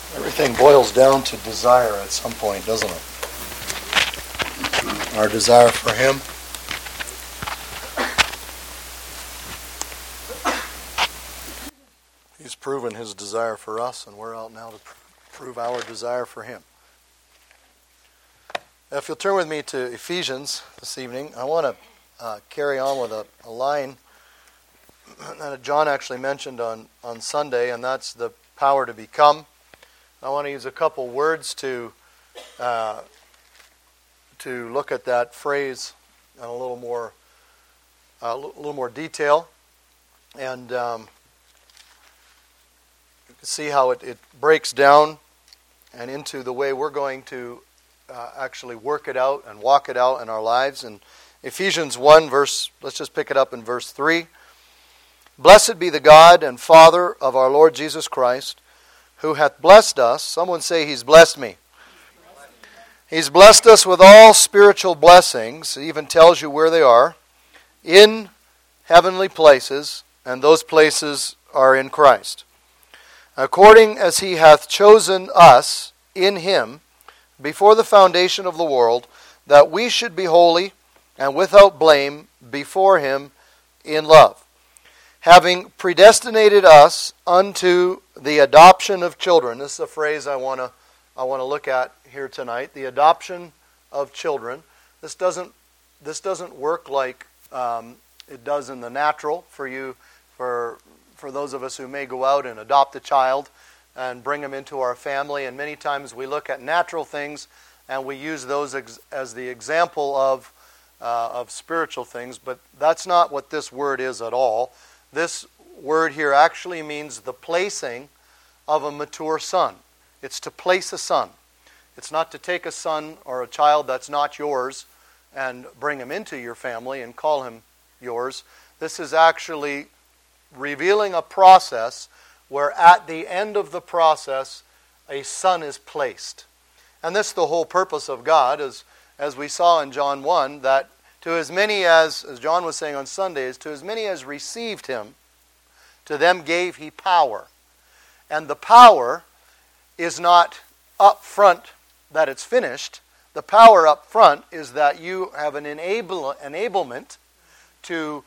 Everything boils down to desire at some point, doesn't it? Our desire for Him. He's proven His desire for us, and we're out now to prove our desire for Him. If you'll turn with me to Ephesians this evening, I want to carry on with a line that John actually mentioned on Sunday, and that's the power to become. I want to use a couple words to look at that phrase in a little more detail, and you can see how it breaks down and into the way we're going to actually work it out and walk it out in our lives. In Ephesians 1, let's just pick it up in verse 3. Blessed be the God and Father of our Lord Jesus Christ, who hath blessed us. Someone say, He's blessed me. He's blessed us with all spiritual blessings. It even tells you where they are. In heavenly places, and those places are in Christ. According as He hath chosen us in Him before the foundation of the world, that we should be holy and without blame before Him in love, having predestinated us unto the adoption of children. This is a phrase I want to look at here tonight. The adoption of children. This doesn't work like it does in the natural for you, for those of us who may go out and adopt a child and bring them into our family. And many times we look at natural things and we use those as the example of spiritual things. But that's not what this word is at all. This word here actually means the placing of a mature son. It's to place a son. It's not to take a son or a child that's not yours and bring him into your family and call him yours. This is actually revealing a process where at the end of the process a son is placed. And this is the whole purpose of God, as we saw in John 1, that to as many as John was saying on Sundays, to as many as received Him, to them gave He power. And the power is not up front that it's finished. The power up front is that you have an enablement to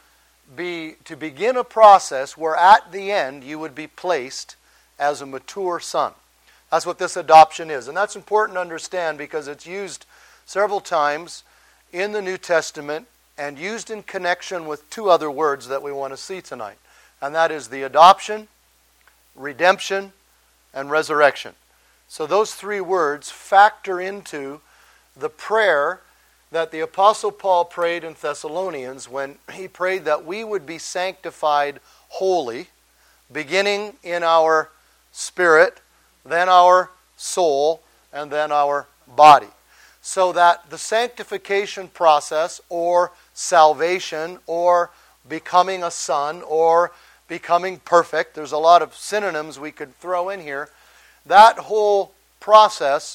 begin a process where at the end you would be placed as a mature son. That's what this adoption is. And that's important to understand because it's used several times in the New Testament and used in connection with two other words that we want to see tonight. And that is the adoption, redemption, and resurrection. So those three words factor into the prayer that the Apostle Paul prayed in Thessalonians when he prayed that we would be sanctified wholly, beginning in our spirit, then our soul, and then our body. So that the sanctification process, or salvation, or becoming a son, or becoming perfect, there's a lot of synonyms we could throw in here. That whole process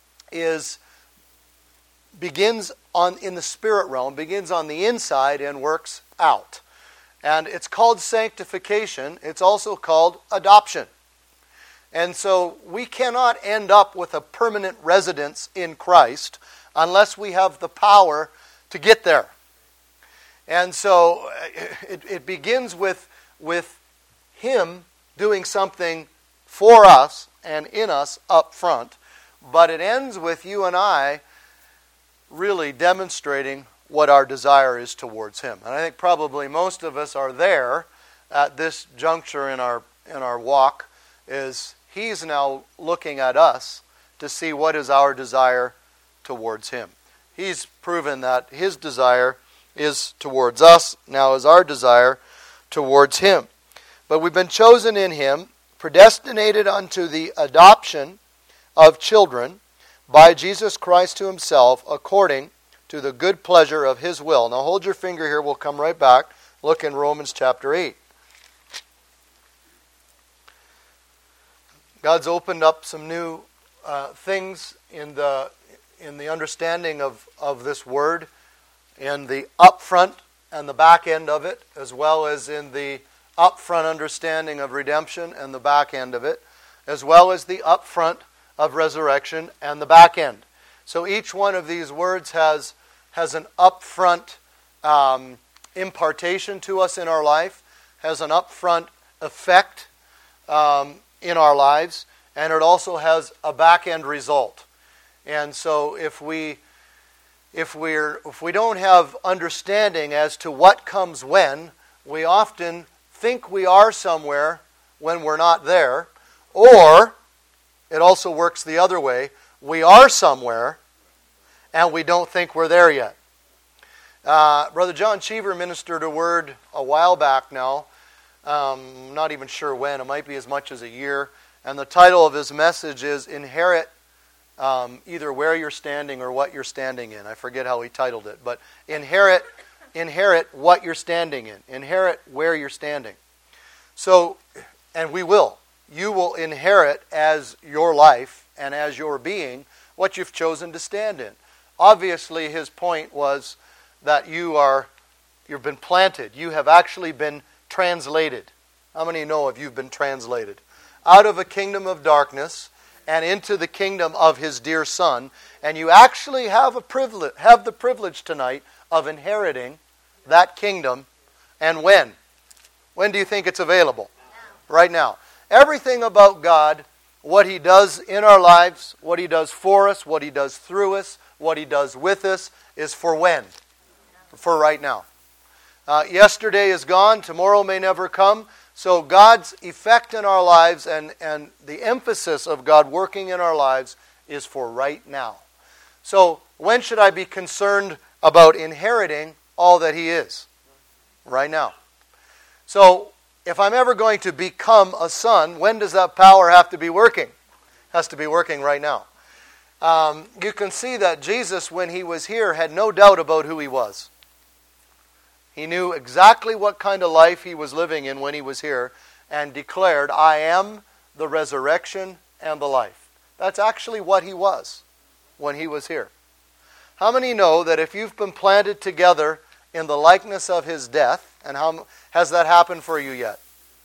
begins in the spirit realm, begins on the inside and works out. And it's called sanctification. It's also called adoption. And so we cannot end up with a permanent residence in Christ unless we have the power to get there. And so it begins with Him doing something for us and in us up front, but it ends with you and I really demonstrating what our desire is towards Him. And I think probably most of us are there at this juncture in our walk, is He's now looking at us to see what is our desire towards Him. He's proven that His desire is towards us, now is our desire towards Him. But we've been chosen in Him, predestinated unto the adoption of children by Jesus Christ to Himself, according to the good pleasure of His will. Now hold your finger here, we'll come right back. Look in Romans chapter 8. God's opened up some new things in the understanding of this word, in the upfront and the back end of it, as well as in the upfront understanding of redemption and the back end of it. as well as the upfront of resurrection and the back end. So each one of these words has an upfront impartation to us in our life, has an upfront effect in our lives, and it also has a back end result. And so if we don't have understanding as to what comes when, we often think we are somewhere when we're not there, or it also works the other way. We are somewhere and we don't think we're there yet. Brother John Cheever ministered a word a while back now. Not even sure when. It might be as much as a year. And the title of his message is Inherit either Where You're Standing or What You're Standing In. I forget how he titled it. But inherit what you're standing in. Inherit where you're standing. So, and we will. You will inherit as your life and as your being what you've chosen to stand in. Obviously, his point was that you've been planted. You have actually been translated. How many know if you've been translated? Out of a kingdom of darkness and into the kingdom of His dear Son. And you actually have the privilege tonight of inheriting that kingdom. And when? When do you think it's available? Now. Right now. Everything about God, what He does in our lives, what He does for us, what He does through us, what He does with us, is for when? For right now. Yesterday is gone. Tomorrow may never come. So God's effect in our lives and the emphasis of God working in our lives is for right now. So when should I be concerned about inheriting all that He is? Right now. So if I'm ever going to become a son, when does that power have to be working? It has to be working right now. You can see that Jesus, when He was here, had no doubt about who He was. He knew exactly what kind of life He was living in when He was here and declared, I am the resurrection and the life. That's actually what He was when He was here. How many know that if you've been planted together in the likeness of His death, and how has that happened for you yet?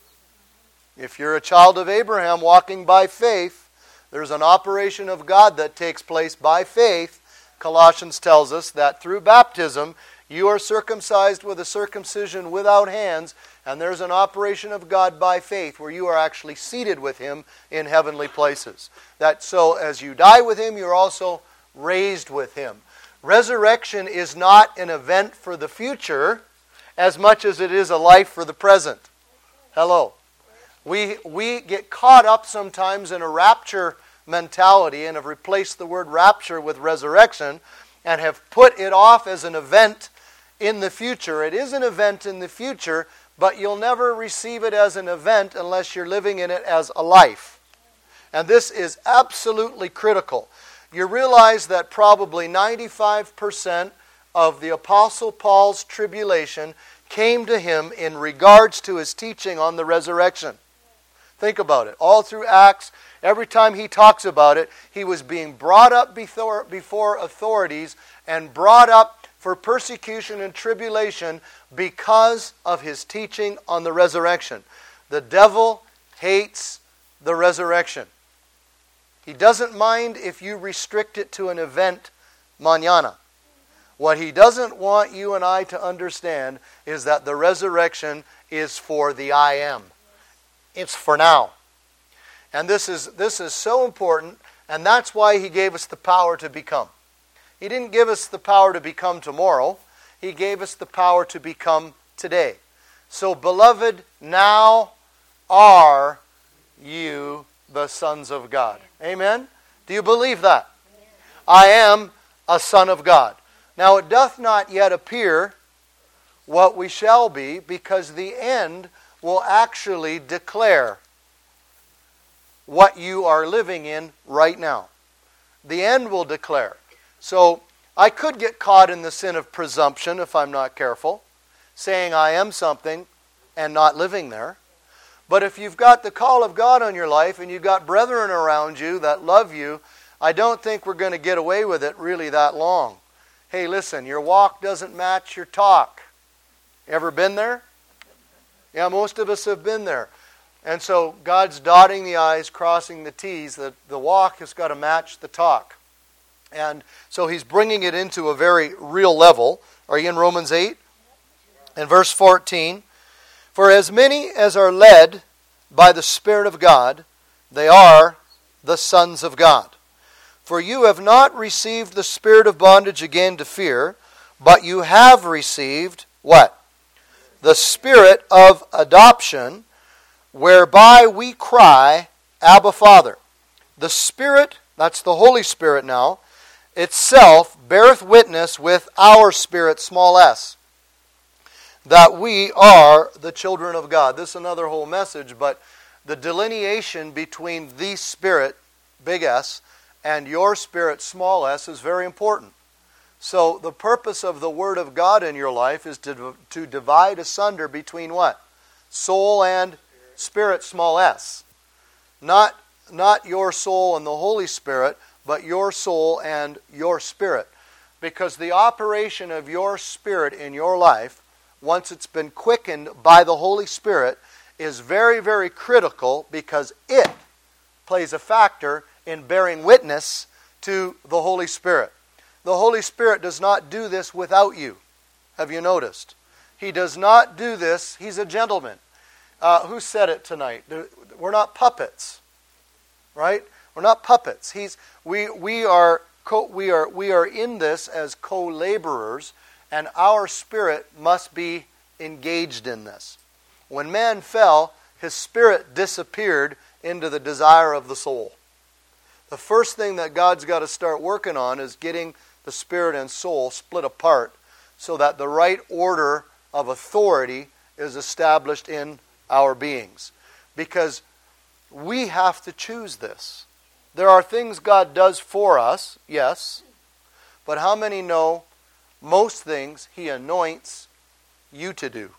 If you're a child of Abraham walking by faith, there's an operation of God that takes place by faith. Colossians tells us that through baptism, you are circumcised with a circumcision without hands, and there's an operation of God by faith where you are actually seated with Him in heavenly places. That so as you die with Him, you're also raised with Him. Resurrection is not an event for the future as much as it is a life for the present. Hello. We get caught up sometimes in a rapture mentality and have replaced the word rapture with resurrection and have put it off as an event in the future. It is an event in the future, but you'll never receive it as an event unless you're living in it as a life. And this is absolutely critical. You realize that probably 95% of the Apostle Paul's tribulation came to him in regards to his teaching on the resurrection. Think about it. All through Acts, every time he talks about it, he was being brought up before authorities and brought up for persecution and tribulation because of his teaching on the resurrection. The devil hates the resurrection. He doesn't mind if you restrict it to an event mañana. What he doesn't want you and I to understand is that the resurrection is for the I am. It's for now. And this is so important, and that's why He gave us the power to become. He didn't give us the power to become tomorrow. He gave us the power to become today. So, beloved, now are you the sons of God. Amen? Do you believe that? I am a son of God. Now, it doth not yet appear what we shall be, because the end will actually declare what you are living in right now. The end will declare. So I could get caught in the sin of presumption if I'm not careful, saying I am something and not living there. But if you've got the call of God on your life and you've got brethren around you that love you, I don't think we're going to get away with it really that long. Hey, listen, your walk doesn't match your talk. Ever been there? Yeah, most of us have been there. And so God's dotting the I's, crossing the T's. The walk has got to match the talk. And so He's bringing it into a very real level. Are you in Romans 8? And verse 14. For as many as are led by the Spirit of God, they are the sons of God. For you have not received the spirit of bondage again to fear, but you have received what? The Spirit of adoption, whereby we cry, Abba, Father. The Spirit, that's the Holy Spirit now, itself beareth witness with our spirit, small s, that we are the children of God. This is another whole message, but the delineation between the Spirit, big S, and your spirit, small s, is very important. So the purpose of the Word of God in your life is to divide asunder between what? Soul and spirit, small s. Not your soul and the Holy Spirit, but your soul and your spirit. Because the operation of your spirit in your life, once it's been quickened by the Holy Spirit, is very, very critical, because it plays a factor in bearing witness to the Holy Spirit. The Holy Spirit does not do this without you. Have you noticed? He does not do this. He's a gentleman. Who said it tonight? We're not puppets, right? We're not puppets. We are in this as co-laborers, and our spirit must be engaged in this. When man fell, his spirit disappeared into the desire of the soul. The first thing that God's got to start working on is getting the spirit and soul split apart so that the right order of authority is established in our beings. Because we have to choose this. There are things God does for us, yes, but how many know most things He anoints you to do?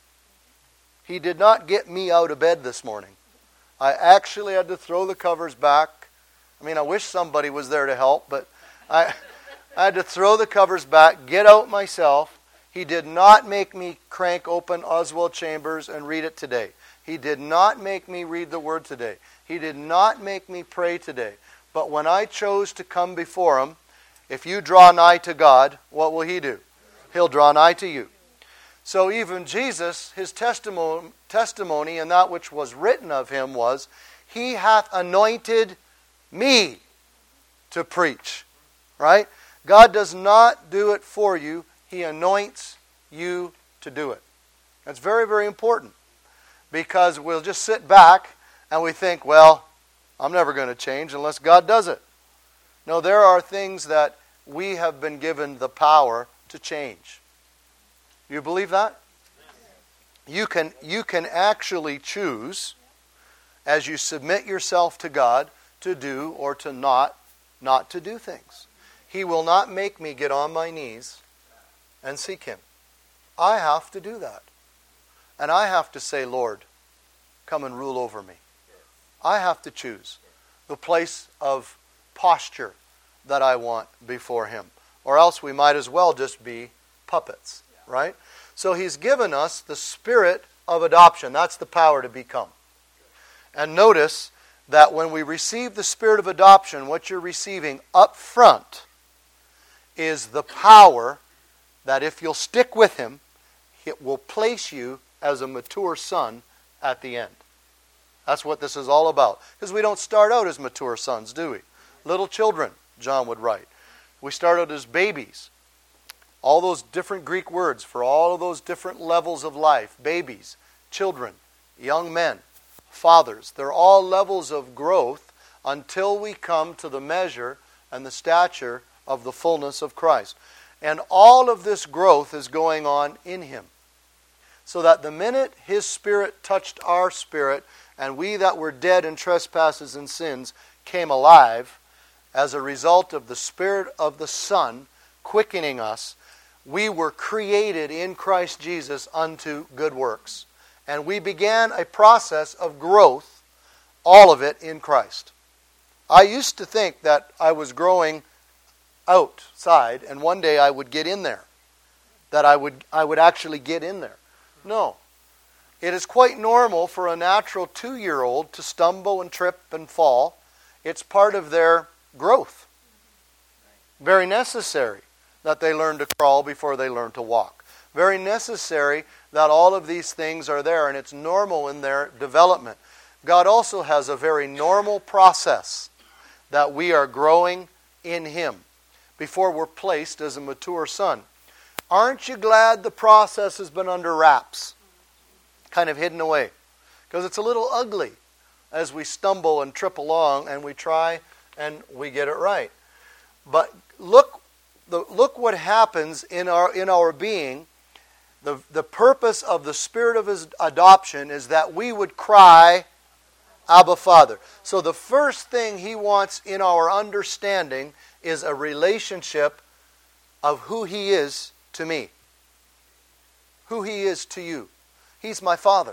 He did not get me out of bed this morning. I actually had to throw the covers back. I mean, I wish somebody was there to help, but I had to throw the covers back, get out myself. He did not make me crank open Oswald Chambers and read it today. He did not make me read the Word today. He did not make me pray today. But when I chose to come before Him, if you draw nigh to God, what will He do? He'll draw nigh to you. So even Jesus, His testimony and that which was written of Him was, He hath anointed me to preach. Right? God does not do it for you. He anoints you to do it. That's very, very important. Because we'll just sit back and we think, well, I'm never going to change unless God does it. No, there are things that we have been given the power to change. You believe that? You can actually choose, as you submit yourself to God, to do or to not to do things. He will not make me get on my knees and seek Him. I have to do that. And I have to say, Lord, come and rule over me. I have to choose the place of posture that I want before Him. Or else we might as well just be puppets, right? So He's given us the spirit of adoption. That's the power to become. And notice that when we receive the spirit of adoption, what you're receiving up front is the power that if you'll stick with Him, it will place you as a mature son at the end. That's what this is all about. Because we don't start out as mature sons, do we? Little children, John would write. We start out as babies. All those different Greek words for all of those different levels of life. Babies, children, young men, fathers. They're all levels of growth until we come to the measure and the stature of the fullness of Christ. And all of this growth is going on in Him. So that the minute His Spirit touched our spirit, and we that were dead in trespasses and sins came alive as a result of the Spirit of the Son quickening us, we were created in Christ Jesus unto good works. And we began a process of growth, all of it in Christ. I used to think that I was growing outside, and one day I would get in there. That I would actually get in there. No. It is quite normal for a natural 2-year-old to stumble and trip and fall. It's part of their growth. Very necessary that they learn to crawl before they learn to walk. Very necessary that all of these things are there, and it's normal in their development. God also has a very normal process that we are growing in Him before we're placed as a mature son. Aren't you glad the process has been under wraps? Kind of hidden away. Because it's a little ugly as we stumble and trip along and we try and we get it right. But look what happens in our being. The purpose of the Spirit of His adoption is that we would cry, Abba, Father. So the first thing He wants in our understanding is a relationship of who He is to me. Who He is to you. He's my Father.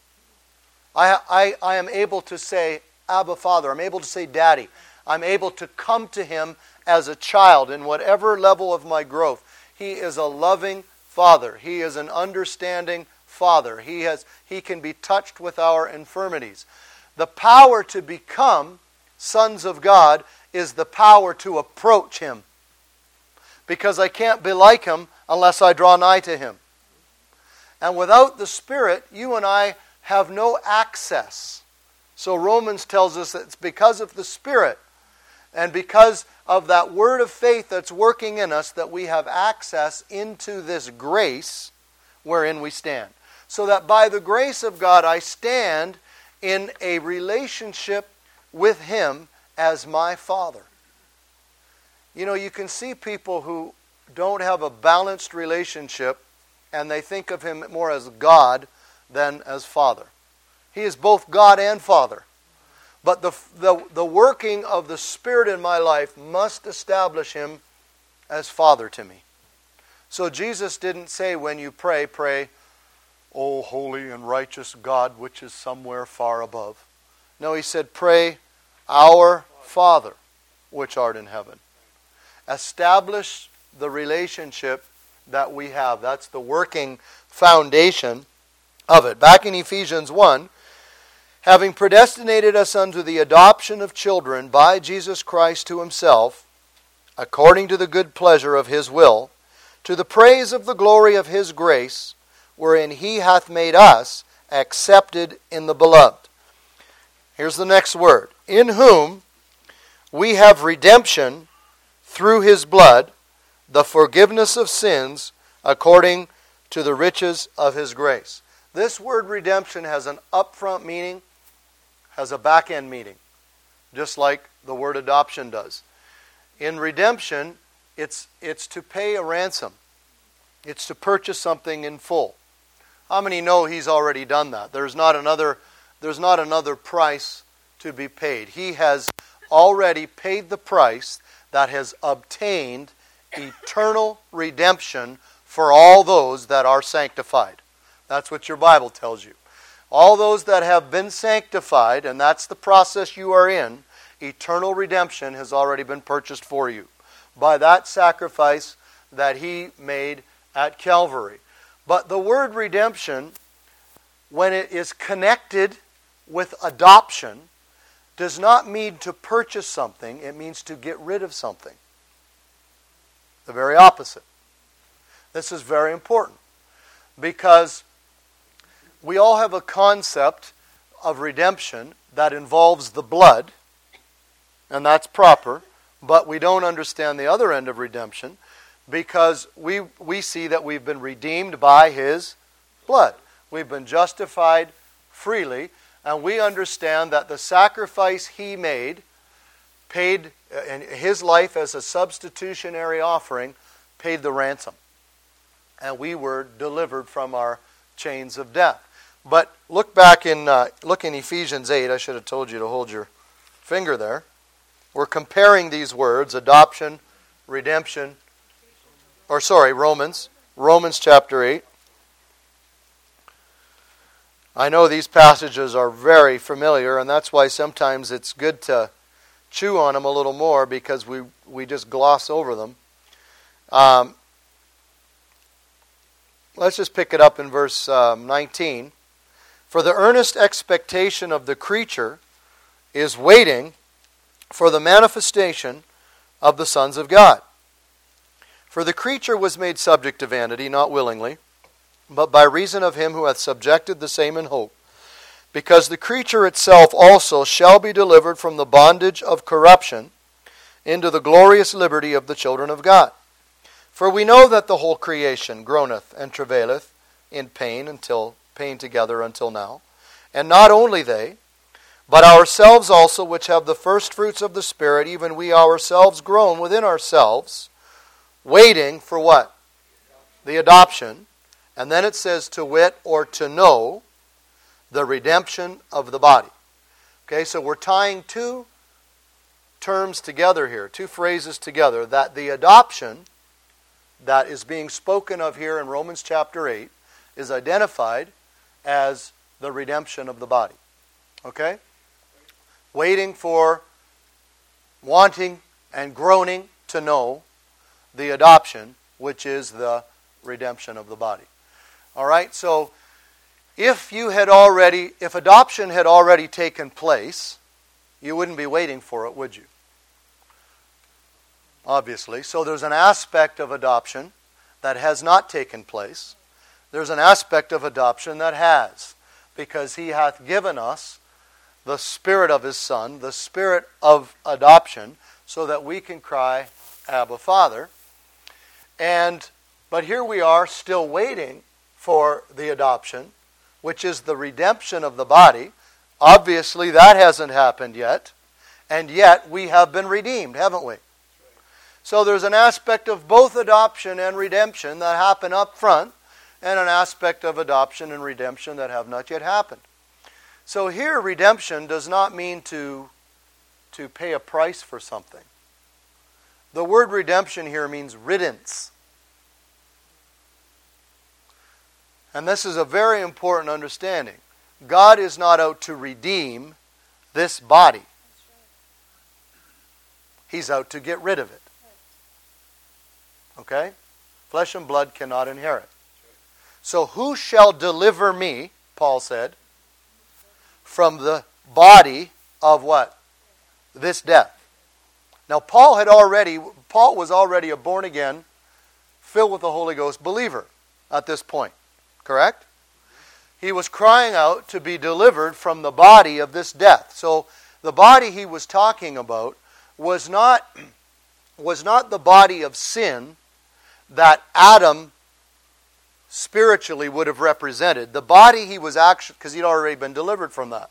I am able to say, Abba, Father. I'm able to say, Daddy. I'm able to come to Him as a child in whatever level of my growth. He is a loving Father. He is an understanding Father. He can be touched with our infirmities. The power to become sons of God is the power to approach Him. Because I can't be like Him unless I draw nigh to Him. And without the Spirit, you and I have no access. So Romans tells us that it's because of the Spirit and because of that word of faith that's working in us that we have access into this grace wherein we stand. So that by the grace of God I stand in a relationship with Him as my Father. You know, you can see people who don't have a balanced relationship and they think of Him more as God than as Father. He is both God and Father. But the working of the Spirit in my life must establish Him as Father to me. So Jesus didn't say when you pray, O holy and righteous God, which is somewhere far above. No, He said, pray, our Father, which art in heaven. Establish the relationship that we have. That's the working foundation of it. Back in Ephesians 1, having predestinated us unto the adoption of children by Jesus Christ to Himself, according to the good pleasure of His will, to the praise of the glory of His grace, wherein He hath made us accepted in the Beloved. Here's the next word. In whom we have redemption through His blood, the forgiveness of sins, according to the riches of His grace. This word redemption has an upfront meaning, has a back-end meaning, just like the word adoption does. In redemption, it's to pay a ransom. It's to purchase something in full. How many know He's already done that? There's not another price to be paid. He has already paid the price that has obtained eternal redemption for all those that are sanctified. That's what your Bible tells you. All those that have been sanctified, and that's the process you are in, eternal redemption has already been purchased for you by that sacrifice that He made at Calvary. But the word redemption, when it is connected with adoption, does not mean to purchase something. It means to get rid of something. The very opposite. This is very important because we all have a concept of redemption that involves the blood, and that's proper, but we don't understand the other end of redemption because we see that we've been redeemed by His blood. We've been justified freely, and we understand that the sacrifice He made, paid in His life as a substitutionary offering, paid the ransom. And we were delivered from our chains of death. But look in Ephesians 8. I should have told you to hold your finger there. We're comparing these words, adoption, redemption, Romans chapter 8. I know these passages are very familiar, and that's why sometimes it's good to chew on them a little more because we just gloss over them. Let's just pick it up in verse 19. For the earnest expectation of the creature is waiting for the manifestation of the sons of God. For the creature was made subject to vanity, not willingly, but by reason of him who hath subjected the same in hope, because the creature itself also shall be delivered from the bondage of corruption into the glorious liberty of the children of God. For we know that the whole creation groaneth and travaileth in pain together until now. And not only they, but ourselves also, which have the first fruits of the Spirit, even we ourselves groan within ourselves, waiting for what? The adoption. And then it says to wit, or to know, the redemption of the body. Okay, so we're tying two terms together here, two phrases together, that the adoption that is being spoken of here in Romans chapter 8 is identified as the redemption of the body. Okay? Waiting for, wanting, and groaning to know the adoption, which is the redemption of the body. All right, so if adoption had already taken place, you wouldn't be waiting for it, would you? Obviously. So there's an aspect of adoption that has not taken place. There's an aspect of adoption that has, because He hath given us the Spirit of His Son, the Spirit of adoption, so that we can cry, Abba, Father. But here we are still waiting for the adoption, which is the redemption of the body. Obviously, that hasn't happened yet. And yet, we have been redeemed, haven't we? So there's an aspect of both adoption and redemption that happen up front, and an aspect of adoption and redemption that have not yet happened. So here, redemption does not mean to pay a price for something. The word redemption here means riddance. And this is a very important understanding. God is not out to redeem this body. He's out to get rid of it. Okay? Flesh and blood cannot inherit. So who shall deliver me, Paul said, from the body of what? This death. Now Paul was already a born again, filled with the Holy Ghost believer at this point. Correct? He was crying out to be delivered from the body of this death. So the body he was talking about was not the body of sin that Adam spiritually would have represented. The body he was actually, because he'd already been delivered from that.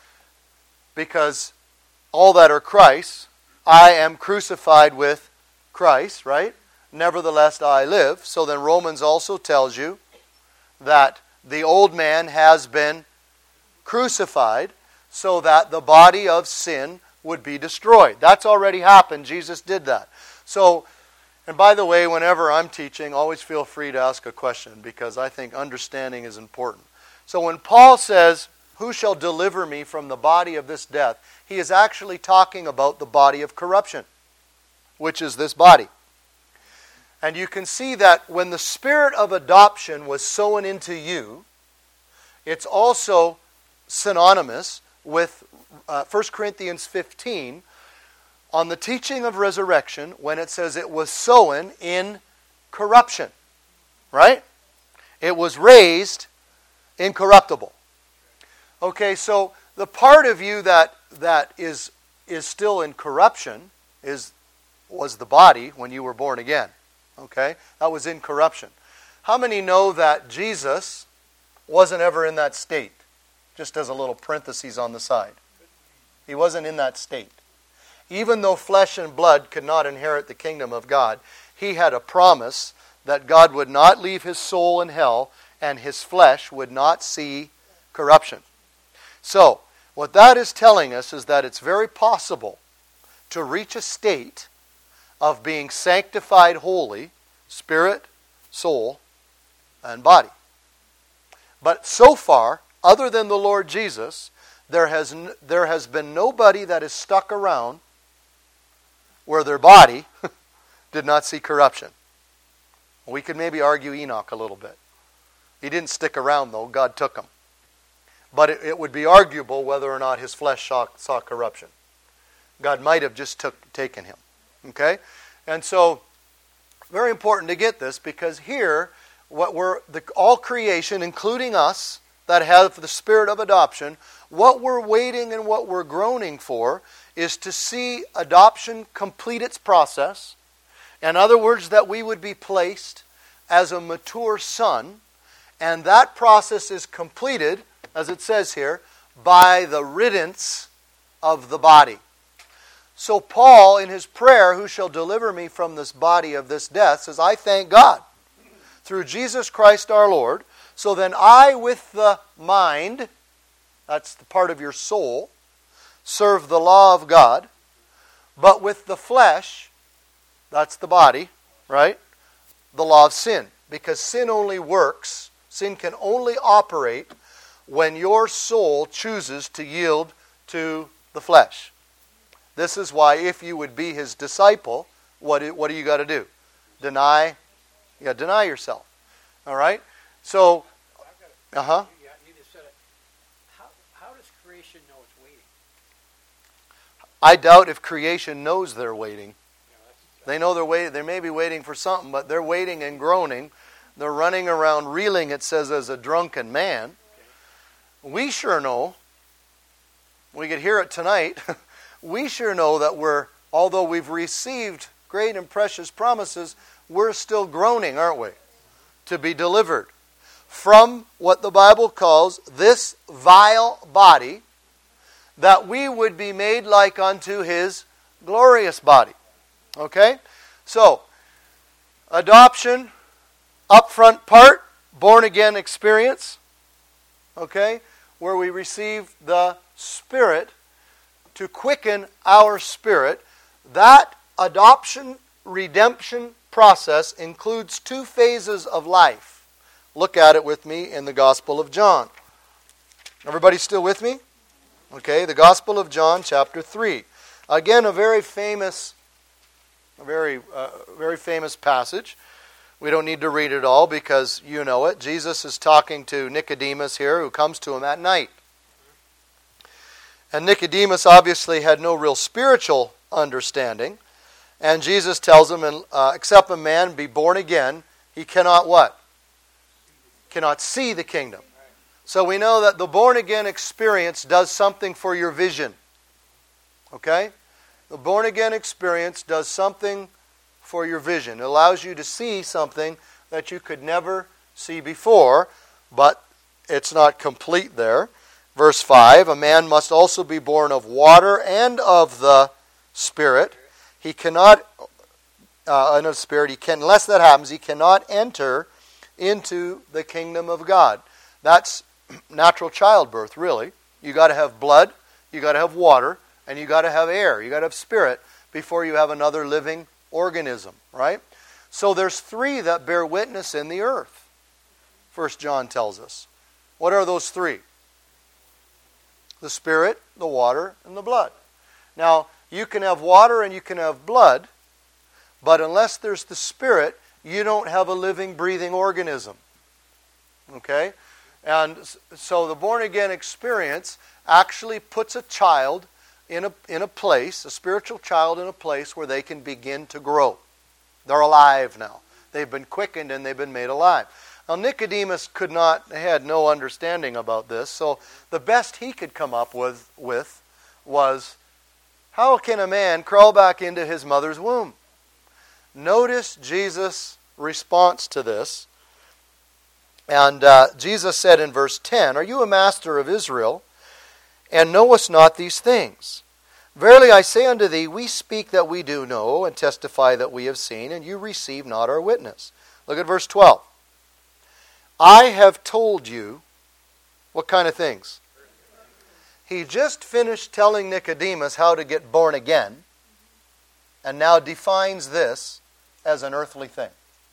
Because all that are Christ's, I am crucified with Christ, right? Nevertheless I live. So then Romans also tells you that the old man has been crucified so that the body of sin would be destroyed. That's already happened. Jesus did that. So, and by the way, whenever I'm teaching, always feel free to ask a question, because I think understanding is important. So when Paul says, who shall deliver me from the body of this death, he is actually talking about the body of corruption, which is this body. And you can see that when the spirit of adoption was sown into you, it's also synonymous with 1 Corinthians 15 on the teaching of resurrection, when it says it was sown in corruption. Right? It was raised incorruptible. Okay, so the part of you that is still in corruption was the body when you were born again. Okay? That was in corruption. How many know that Jesus wasn't ever in that state? Just as a little parenthesis on the side. He wasn't in that state. Even though flesh and blood could not inherit the kingdom of God, he had a promise that God would not leave his soul in hell and his flesh would not see corruption. So, what that is telling us is that it's very possible to reach a state of being sanctified holy, spirit, soul, and body. But so far, other than the Lord Jesus, there has been nobody that is stuck around where their body did not see corruption. We could maybe argue Enoch a little bit. He didn't stick around though, God took him. but it would be arguable whether or not his flesh saw corruption. God might have just taken him. Okay? And so, very important to get this, because here, all creation, including us, that have the spirit of adoption, what we're waiting and what we're groaning for is to see adoption complete its process. In other words, that we would be placed as a mature son, and that process is completed, as it says here, by the riddance of the body. So Paul, in his prayer, "Who shall deliver me from this body of this death?" says, "I thank God through Jesus Christ our Lord. So then I, with the mind," that's the part of your soul, "serve the law of God, but with the flesh," that's the body, right? "The law of sin." Because sin only works, sin can only operate when your soul chooses to yield to the flesh. This is why, if you would be his disciple, what do you got to do? Deny yourself. All right? So, You just said it. How does creation know it's waiting? I doubt if creation knows they're waiting. They know they're waiting. They may be waiting for something, but they're waiting and groaning. They're running around reeling, it says, as a drunken man. Okay. We sure know. We could hear it tonight. We sure know that although we've received great and precious promises, we're still groaning, aren't we? To be delivered from what the Bible calls this vile body, that we would be made like unto his glorious body. Okay? So, adoption, upfront part, born again experience. Okay? Where we receive the Spirit to quicken our spirit. That adoption, redemption process includes 2 phases of life. Look at it with me in the Gospel of John. Everybody still with me? Okay, the Gospel of John, chapter 3. Again, a very famous passage. We don't need to read it all because you know it. Jesus is talking to Nicodemus here, who comes to him at night. And Nicodemus obviously had no real spiritual understanding. And Jesus tells him, except a man be born again, he cannot what? Cannot see the kingdom. So we know that the born again experience does something for your vision. Okay? The born again experience does something for your vision. It allows you to see something that you could never see before, but it's not complete there. Verse 5, a man must also be born of water and of the Spirit. He cannot, unless that happens, he cannot enter into the kingdom of God. That's natural childbirth, really. You got to have blood, you got to have water, and you got to have air. You got to have spirit before you have another living organism, right? So there's 3 that bear witness in the earth. 1 John tells us. What are those 3? The Spirit, the water, and the blood. Now, you can have water and you can have blood, but unless there's the Spirit, you don't have a living, breathing organism. Okay? And so the born-again experience actually puts a child in a place, a spiritual child in a place where they can begin to grow. They're alive now. They've been quickened and they've been made alive. Now Nicodemus had no understanding about this, so the best he could come up with was, how can a man crawl back into his mother's womb? Notice Jesus' response to this. And Jesus said in verse 10, "Are you a master of Israel, and knowest not these things? Verily I say unto thee, we speak that we do know, and testify that we have seen, and you receive not our witness." Look at verse 12. "I have told you," what kind of things? He just finished telling Nicodemus how to get born again, and now defines this as an earthly thing.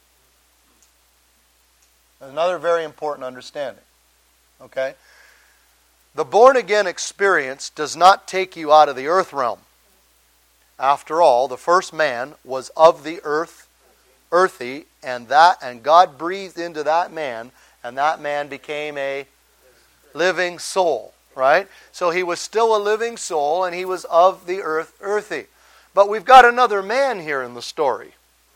Another very important understanding. Okay? The born-again experience does not take you out of the earth realm. After all, the first man was of the earth, earthy, and God breathed into that man, and that man became a living soul, right? So he was still a living soul, and he was of the earth, earthy. But we've got another man here in the story.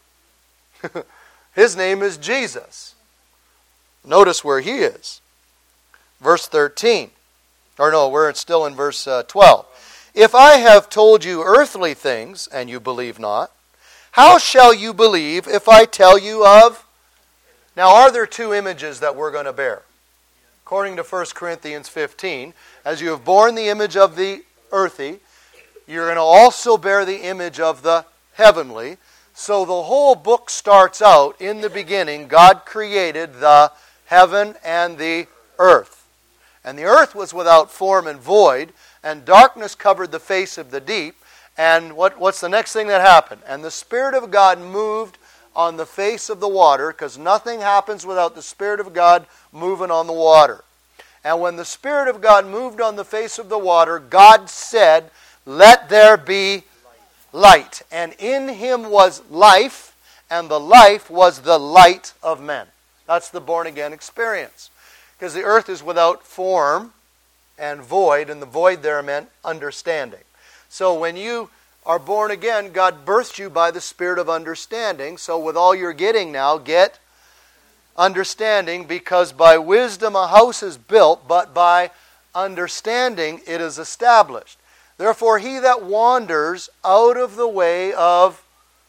His name is Jesus. Notice where he is. Verse 13. Or no, we're still in verse 12. If I have told you earthly things, and you believe not, how shall you believe if I tell you of... Now, are there two images that we're going to bear? According to 1 Corinthians 15, as you have borne the image of the earthy, you're going to also bear the image of the heavenly. So the whole book starts out, in the beginning, God created the heaven and the earth. And the earth was without form and void, and darkness covered the face of the deep. And what's the next thing that happened? And the Spirit of God moved on the face of the water, because nothing happens without the Spirit of God moving on the water. And when the Spirit of God moved on the face of the water, God said, "Let there be light." And in Him was life, and the life was the light of men. That's the born-again experience. Because the earth is without form and void, and the void there meant understanding. So when you are born again, God births you by the Spirit of understanding. So with all you're getting now, get understanding, because by wisdom a house is built, but by understanding it is established. Therefore he that wanders out of the way of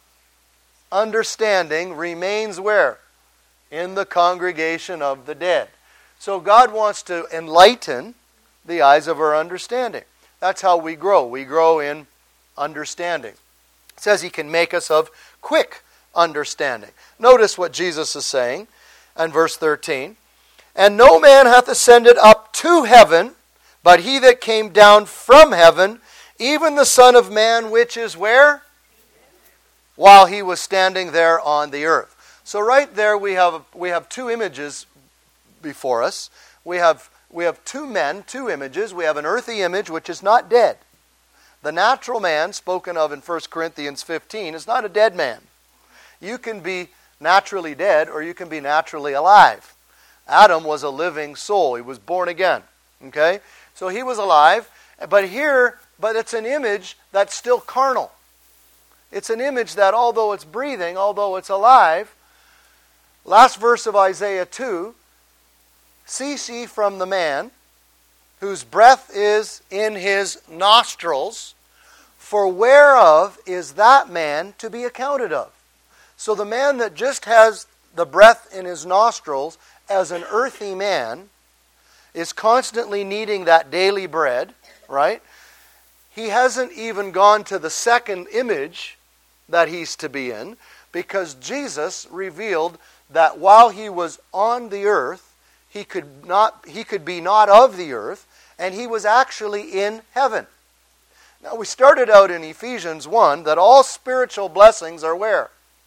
understanding remains where? In the congregation of the dead. So God wants to enlighten the eyes of our understanding. That's how we grow. We grow in understanding. It says He can make us of quick understanding. Notice what Jesus is saying in verse 13. And no man hath ascended up to heaven, but He that came down from heaven, even the Son of Man, which is where? While He was standing there on the earth. So right there we have two images before us. We have two men, two images. We have an earthy image which is not dead. The natural man spoken of in 1 Corinthians 15 is not a dead man. You can be naturally dead or you can be naturally alive. Adam was a living soul. He was born again. Okay? So he was alive. But it's an image that's still carnal. It's an image that although it's breathing, although it's alive, last verse of Isaiah 2, cease ye from the man whose breath is in his nostrils, for whereof is that man to be accounted of? So the man that just has the breath in his nostrils as an earthy man is constantly needing that daily bread, right? He hasn't even gone to the second image that he's to be in, because Jesus revealed that while He was on the earth, He could be not of the earth, and He was actually in heaven. Now we started out in Ephesians 1 that all spiritual blessings are where?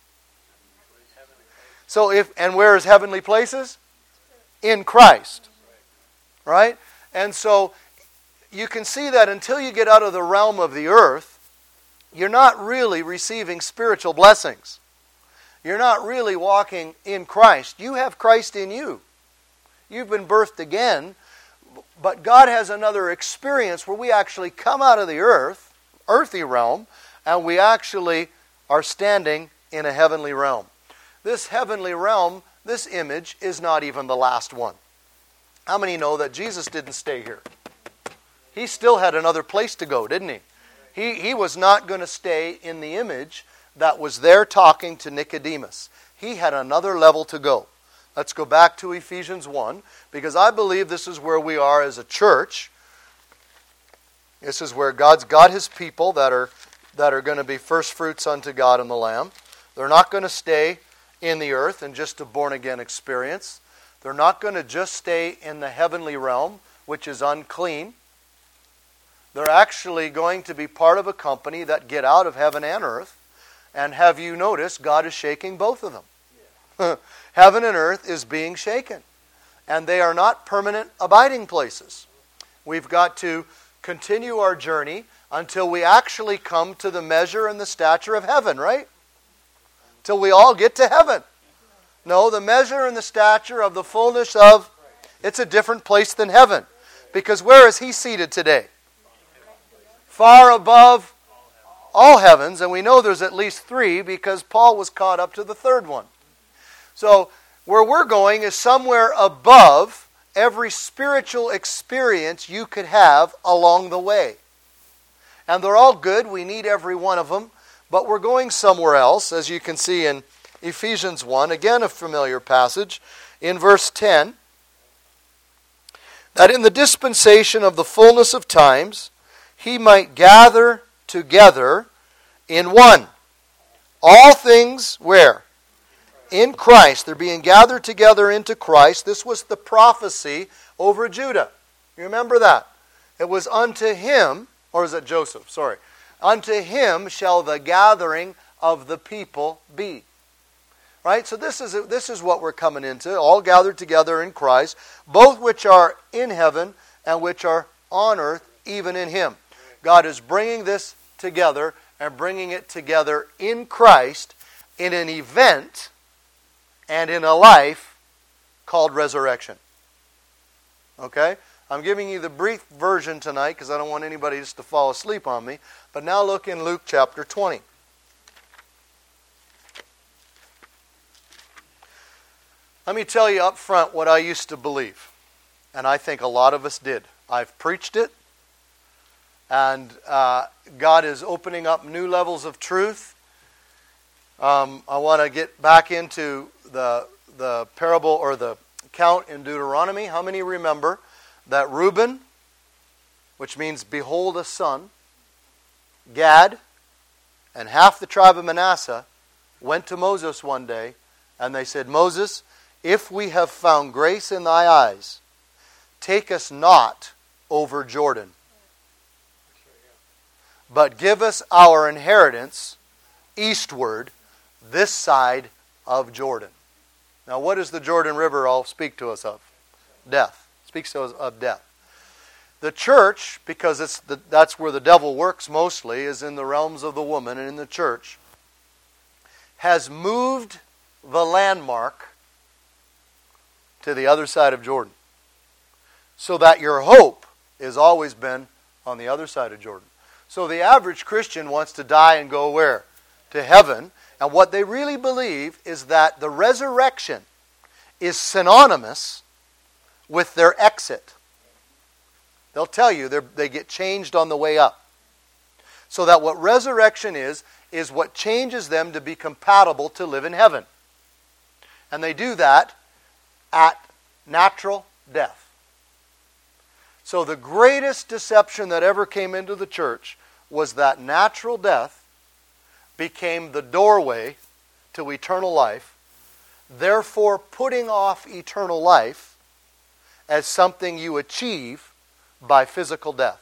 So and where is heavenly places? In Christ. Right? And so you can see that until you get out of the realm of the earth, you're not really receiving spiritual blessings. You're not really walking in Christ. You have Christ in you. You've been birthed again, but God has another experience where we actually come out of the earthy realm, and we actually are standing in a heavenly realm. This heavenly realm, this image, is not even the last one. How many know that Jesus didn't stay here? He still had another place to go, didn't he? He was not going to stay in the image that was there talking to Nicodemus. He had another level to go. Let's go back to Ephesians 1, because I believe this is where we are as a church. This is where God's got His people that are going to be first fruits unto God and the Lamb. They're not going to stay in the earth and just a born-again experience. They're not going to just stay in the heavenly realm, which is unclean. They're actually going to be part of a company that get out of heaven and earth. And have you noticed, God is shaking both of them. Yeah. Heaven and earth is being shaken. And they are not permanent abiding places. We've got to continue our journey until we actually come to the measure and the stature of heaven, right? Till we all get to heaven. No, the measure and the stature of the fullness of, it's a different place than heaven. Because where is He seated today? Far above all heavens, and we know there's at least three because Paul was caught up to the third one. So where we're going is somewhere above every spiritual experience you could have along the way. And they're all good. We need every one of them. But we're going somewhere else, as you can see in Ephesians 1, again a familiar passage, in verse 10, that in the dispensation of the fullness of times, He might gather together in one. All things, where? In Christ. They're being gathered together into Christ. This was the prophecy over Judah. You remember that? It was unto him, or is it Joseph? Sorry. Unto him shall the gathering of the people be. Right? So this is what we're coming into. All gathered together in Christ, both which are in heaven and which are on earth, even in Him. God is bringing this together and bringing it together in Christ in an event and in a life called resurrection. Okay? I'm giving you the brief version tonight because I don't want anybody just to fall asleep on me. But now look in Luke chapter 20. Let me tell you up front what I used to believe. And I think a lot of us did. I've preached it. And God is opening up new levels of truth. I want to get back into the parable or the account in Deuteronomy. How many remember that Reuben, which means behold a son, Gad, and half the tribe of Manasseh went to Moses one day and they said, Moses, if we have found grace in thy eyes, take us not over Jordan, but give us our inheritance eastward, this side of Jordan. Now what does the Jordan River all speak to us of? Death. It speaks to us of death. The church, because that's where the devil works mostly, is in the realms of the woman and in the church, has moved the landmark to the other side of Jordan. So that your hope has always been on the other side of Jordan. So the average Christian wants to die and go where? To heaven. And what they really believe is that the resurrection is synonymous with their exit. They'll tell you they get changed on the way up. So that what resurrection is what changes them to be compatible to live in heaven. And they do that at natural death. So the greatest deception that ever came into the church was that natural death became the doorway to eternal life, therefore putting off eternal life as something you achieve by physical death.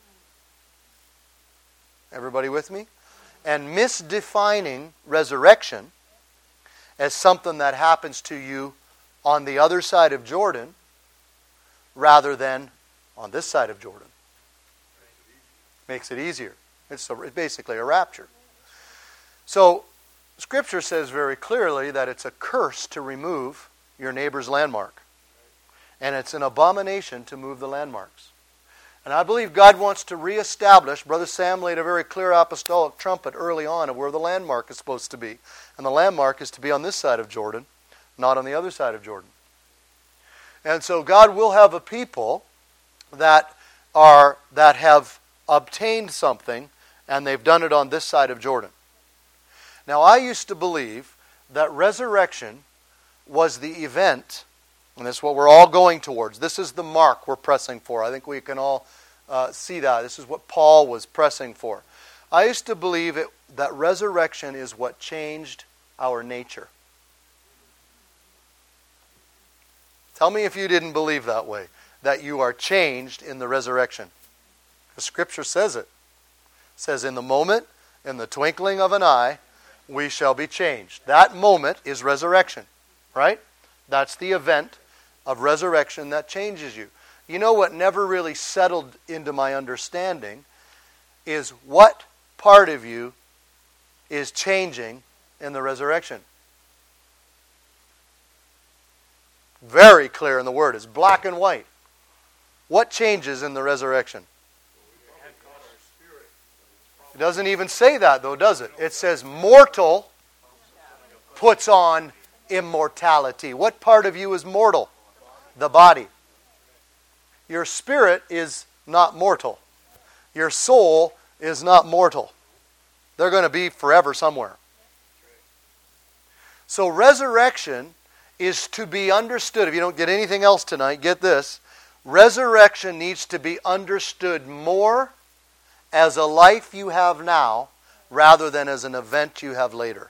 Everybody with me? And misdefining resurrection as something that happens to you on the other side of Jordan rather than on this side of Jordan. Makes it easier. It's basically a rapture. So, Scripture says very clearly that it's a curse to remove your neighbor's landmark. And it's an abomination to move the landmarks. And I believe God wants to reestablish, Brother Sam laid a very clear apostolic trumpet early on of where the landmark is supposed to be. And the landmark is to be on this side of Jordan, not on the other side of Jordan. And so God will have a people that have obtained something, and they've done it on this side of Jordan. Now, I used to believe that resurrection was the event, and this is what we're all going towards. This is the mark we're pressing for. I think we can all see that. This is what Paul was pressing for. I used to believe that resurrection is what changed our nature. Tell me if you didn't believe that way, that you are changed in the resurrection. The Scripture says it. It says, in the moment, in the twinkling of an eye, we shall be changed. That moment is resurrection, right? That's the event of resurrection that changes you. You know what never really settled into my understanding is what part of you is changing in the resurrection. Very clear in the Word. It's black and white. What changes in the resurrection? It doesn't even say that, though, does it? It says mortal puts on immortality. What part of you is mortal? The body. Your spirit is not mortal. Your soul is not mortal. They're going to be forever somewhere. So resurrection is to be understood. If you don't get anything else tonight, get this. Resurrection needs to be understood more as a life you have now rather than as an event you have later.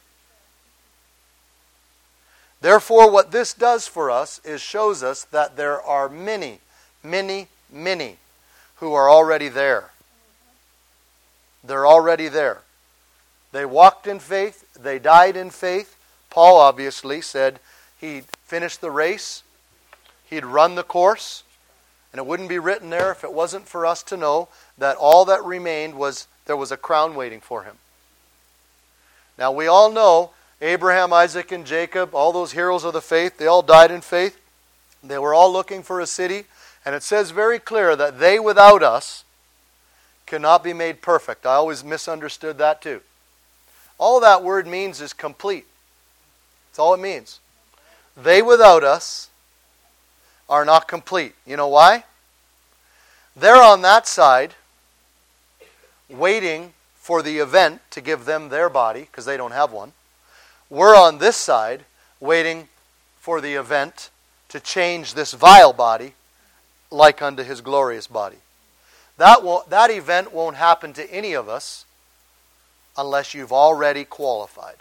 Therefore, what this does for us is shows us that there are many, many, many who are already there. They're already there. They walked in faith. They died in faith. Paul obviously said he'd finished the race. He'd run the course. And it wouldn't be written there if it wasn't for us to know that all that remained was there was a crown waiting for him. Now we all know Abraham, Isaac, and Jacob, all those heroes of the faith, they all died in faith. They were all looking for a city. And it says very clear that they without us cannot be made perfect. I always misunderstood that too. All that word means is complete. That's all it means. They without us are not complete. You know why? They're on that side waiting for the event to give them their body because they don't have one. We're on this side waiting for the event to change this vile body like unto His glorious body. That event won't happen to any of us unless you've already qualified.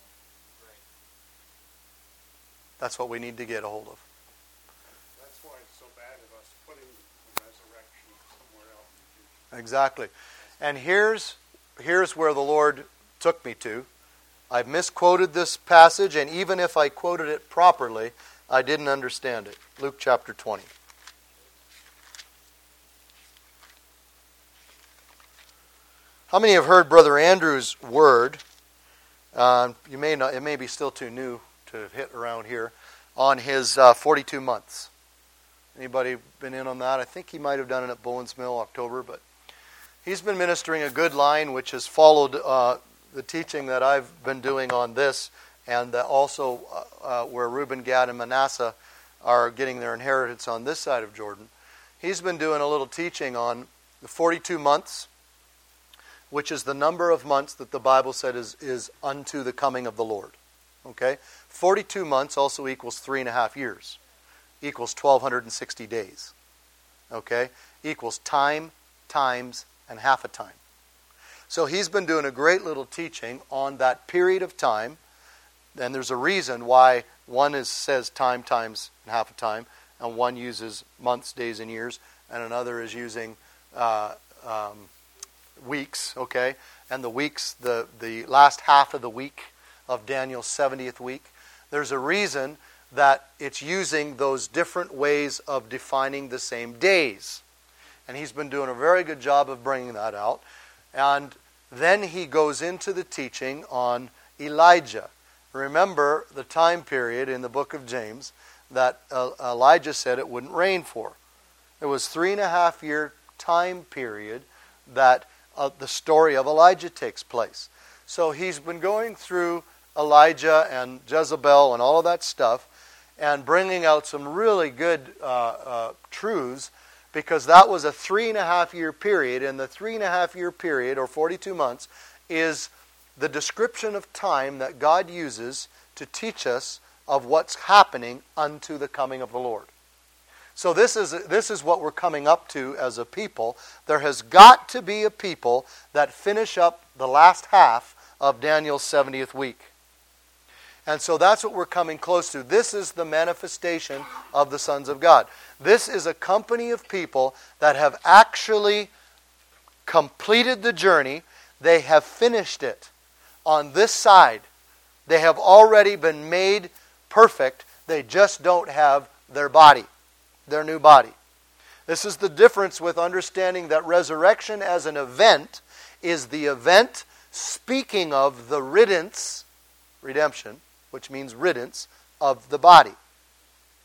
That's what we need to get a hold of. That's why it's so bad of us putting the resurrection somewhere else. Exactly. And here's where the Lord took me to. I've misquoted this passage, and even if I quoted it properly, I didn't understand it. Luke chapter 20. How many have heard Brother Andrew's word? You may not. It may be still too new to hit around here. On his 42 months. Anybody been in on that? I think he might have done it at Bowens Mill, October, but he's been ministering a good line, which has followed the teaching that I've been doing on this, and also where Reuben, Gad, and Manasseh are getting their inheritance on this side of Jordan. He's been doing a little teaching on the 42 months, which is the number of months that the Bible said is unto the coming of the Lord. Okay? 42 months also equals 3.5 years. Equals 1,260 days. Okay? Equals time, times, and half a time. So he's been doing a great little teaching on that period of time. And there's a reason why one says time, times, and half a time, and one uses months, days, and years, and another is using weeks, okay? And the weeks, the last half of the week of Daniel's 70th week, there's a reason that it's using those different ways of defining the same days. And he's been doing a very good job of bringing that out. And then he goes into the teaching on Elijah. Remember the time period in the book of James that Elijah said it wouldn't rain for. It was 3.5 year time period that the story of Elijah takes place. So he's been going through Elijah and Jezebel and all of that stuff and bringing out some really good truths, because that was a 3.5 year period, and the 3.5 year period, or 42 months, is the description of time that God uses to teach us of what's happening unto the coming of the Lord. So this is what we're coming up to as a people. There has got to be a people that finish up the last half of Daniel's 70th week. And so that's what we're coming close to. This is the manifestation of the sons of God. This is a company of people that have actually completed the journey. They have finished it on this side. They have already been made perfect. They just don't have their body, their new body. This is the difference with understanding that resurrection as an event is the event speaking of the riddance, redemption, which means riddance, of the body.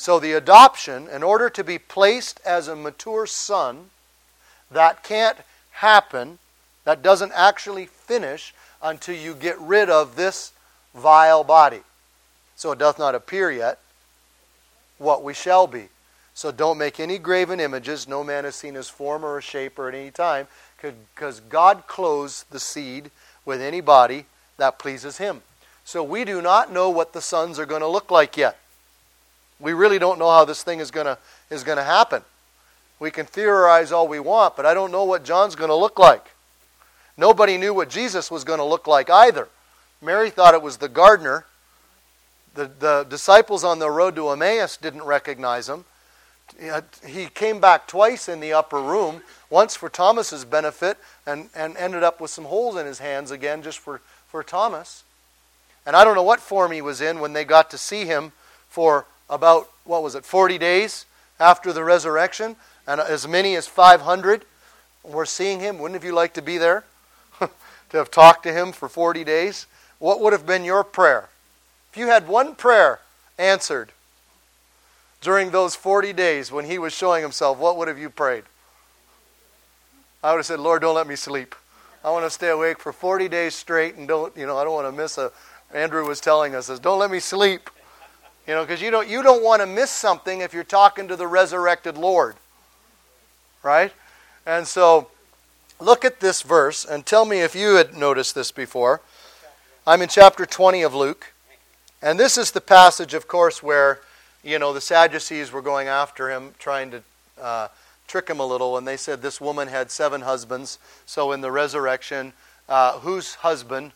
So the adoption, in order to be placed as a mature son, that can't happen, that doesn't actually finish until you get rid of this vile body. So it doth not appear yet what we shall be. So don't make any graven images. No man has seen his form or his shape or at any time, because God clothes the seed with any body that pleases Him. So we do not know what the sons are going to look like yet. We really don't know how this thing is going to happen. We can theorize all we want, but I don't know what John's going to look like. Nobody knew what Jesus was going to look like either. Mary thought it was the gardener. The disciples on the road to Emmaus didn't recognize him. He came back twice in the upper room, once for Thomas's benefit, and ended up with some holes in his hands again just for Thomas. And I don't know what form he was in when they got to see him for about, 40 days after the resurrection, and as many as 500 were seeing him. Wouldn't you like to be there? To have talked to him for 40 days? What would have been your prayer? If you had one prayer answered during those 40 days when he was showing himself, what would have you prayed? I would have said, Lord, don't let me sleep. I want to stay awake for 40 days straight, and I don't want to miss Andrew was telling us this, don't let me sleep. Because you don't want to miss something if you're talking to the resurrected Lord. Right? And so, look at this verse and tell me if you had noticed this before. I'm in chapter 20 of Luke. And this is the passage, of course, where, the Sadducees were going after him, trying to trick him a little. And they said this woman had 7 husbands. So in the resurrection, whose husband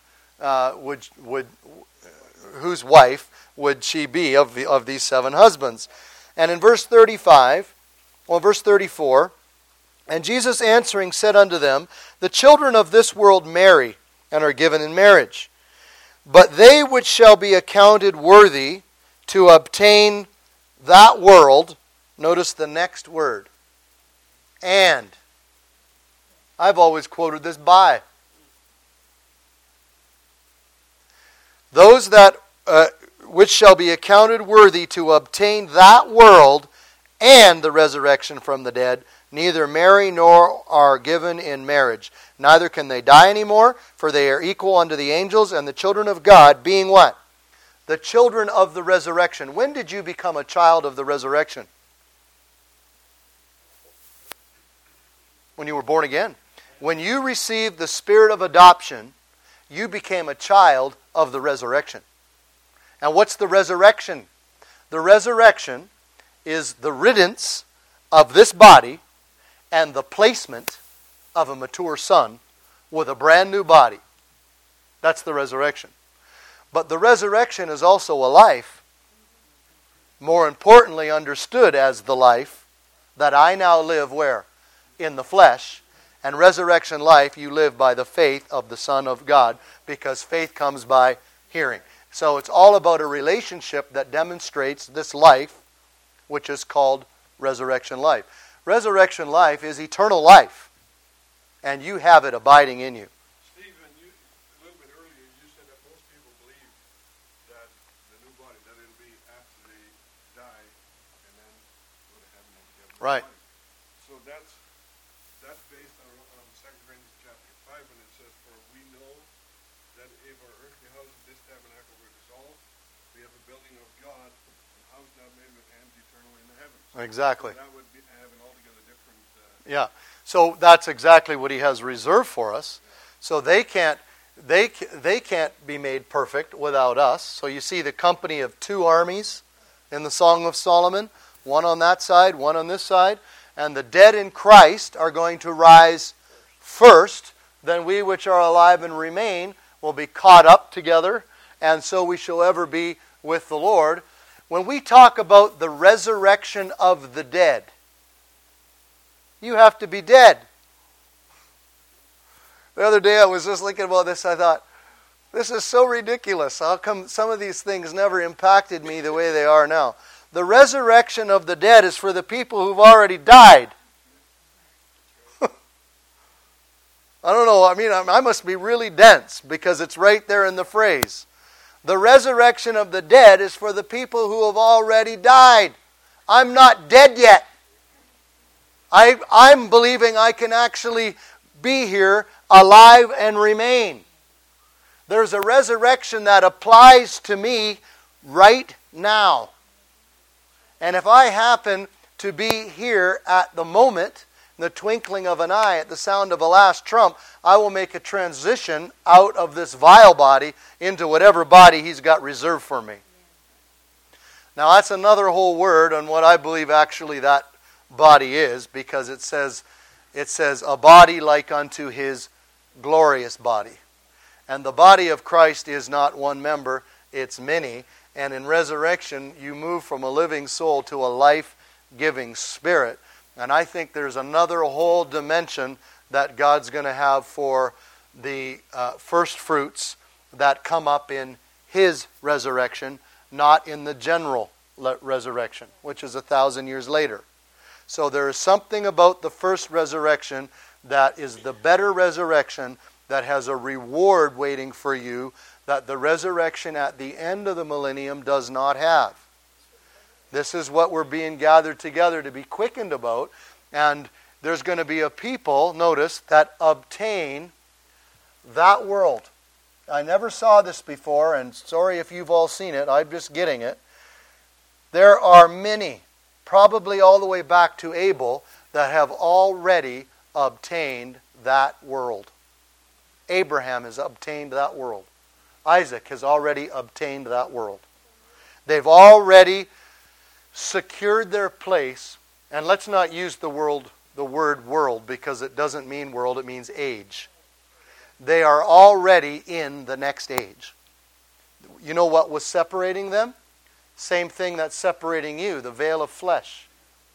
whose wife would she be of these 7 husbands? And in verse 34, and Jesus answering said unto them, the children of this world marry, and are given in marriage. But they which shall be accounted worthy to obtain that world, notice the next word, and. I've always quoted this by. Those that which shall be accounted worthy to obtain that world and the resurrection from the dead, neither marry nor are given in marriage. Neither can they die anymore, for they are equal unto the angels, and the children of God, being what? The children of the resurrection. When did you become a child of the resurrection? When you were born again. When you received the spirit of adoption, you became a child of the resurrection. And what's the resurrection? The resurrection is the riddance of this body and the placement of a mature son with a brand new body. That's the resurrection. But the resurrection is also a life, more importantly understood as the life that I now live where? In the flesh. And resurrection life you live by the faith of the Son of God, because faith comes by hearing. So it's all about a relationship that demonstrates this life, which is called resurrection life. Resurrection life is eternal life, and you have it abiding in you. Stephen, a little bit earlier, you said that most people believe that the new body, that it'll be after they die, and then go to heaven and get a new Right. body. So that's based on 2 Corinthians chapter 5, when it says, for we know that if our earthly house of this tabernacle were dissolved, we have a building of God, a house not made with hands, eternal in the heavens. Exactly. So that would have an altogether different... Yeah. So that's exactly what He has reserved for us. So they can't be made perfect without us. So you see the company of 2 armies in the Song of Solomon, one on that side, one on this side. And the dead in Christ are going to rise first. Then we which are alive and remain will be caught up together. And so we shall ever be with the Lord. When we talk about the resurrection of the dead, you have to be dead. The other day I was just thinking about this. I thought, this is so ridiculous. How come some of these things never impacted me the way they are now? The resurrection of the dead is for the people who've already died. I don't know. I must be really dense because it's right there in the phrase. The resurrection of the dead is for the people who have already died. I'm not dead yet. I'm believing I can actually be here alive and remain. There's a resurrection that applies to me right now. And if I happen to be here at the moment, in the twinkling of an eye, at the sound of a last trump, I will make a transition out of this vile body into whatever body He's got reserved for me. Now that's another whole word on what I believe actually that body is, because it says a body like unto His glorious body. And the body of Christ is not one member, it's many. And in resurrection, you move from a living soul to a life-giving spirit. And I think there's another whole dimension that God's going to have for the first fruits that come up in His resurrection, not in the general resurrection, which is 1,000 years later. So there is something about the first resurrection that is the better resurrection, that has a reward waiting for you that the resurrection at the end of the millennium does not have. This is what we're being gathered together to be quickened about. And there's going to be a people, notice, that obtain that world. I never saw this before, and sorry if you've all seen it, I'm just getting it. There are many, probably all the way back to Abel, that have already obtained that world. Abraham has obtained that world. Isaac has already obtained that world. They've already secured their place, and let's not use the word world, because it doesn't mean world, it means age. They are already in the next age. You know what was separating them? Same thing that's separating you, the veil of flesh.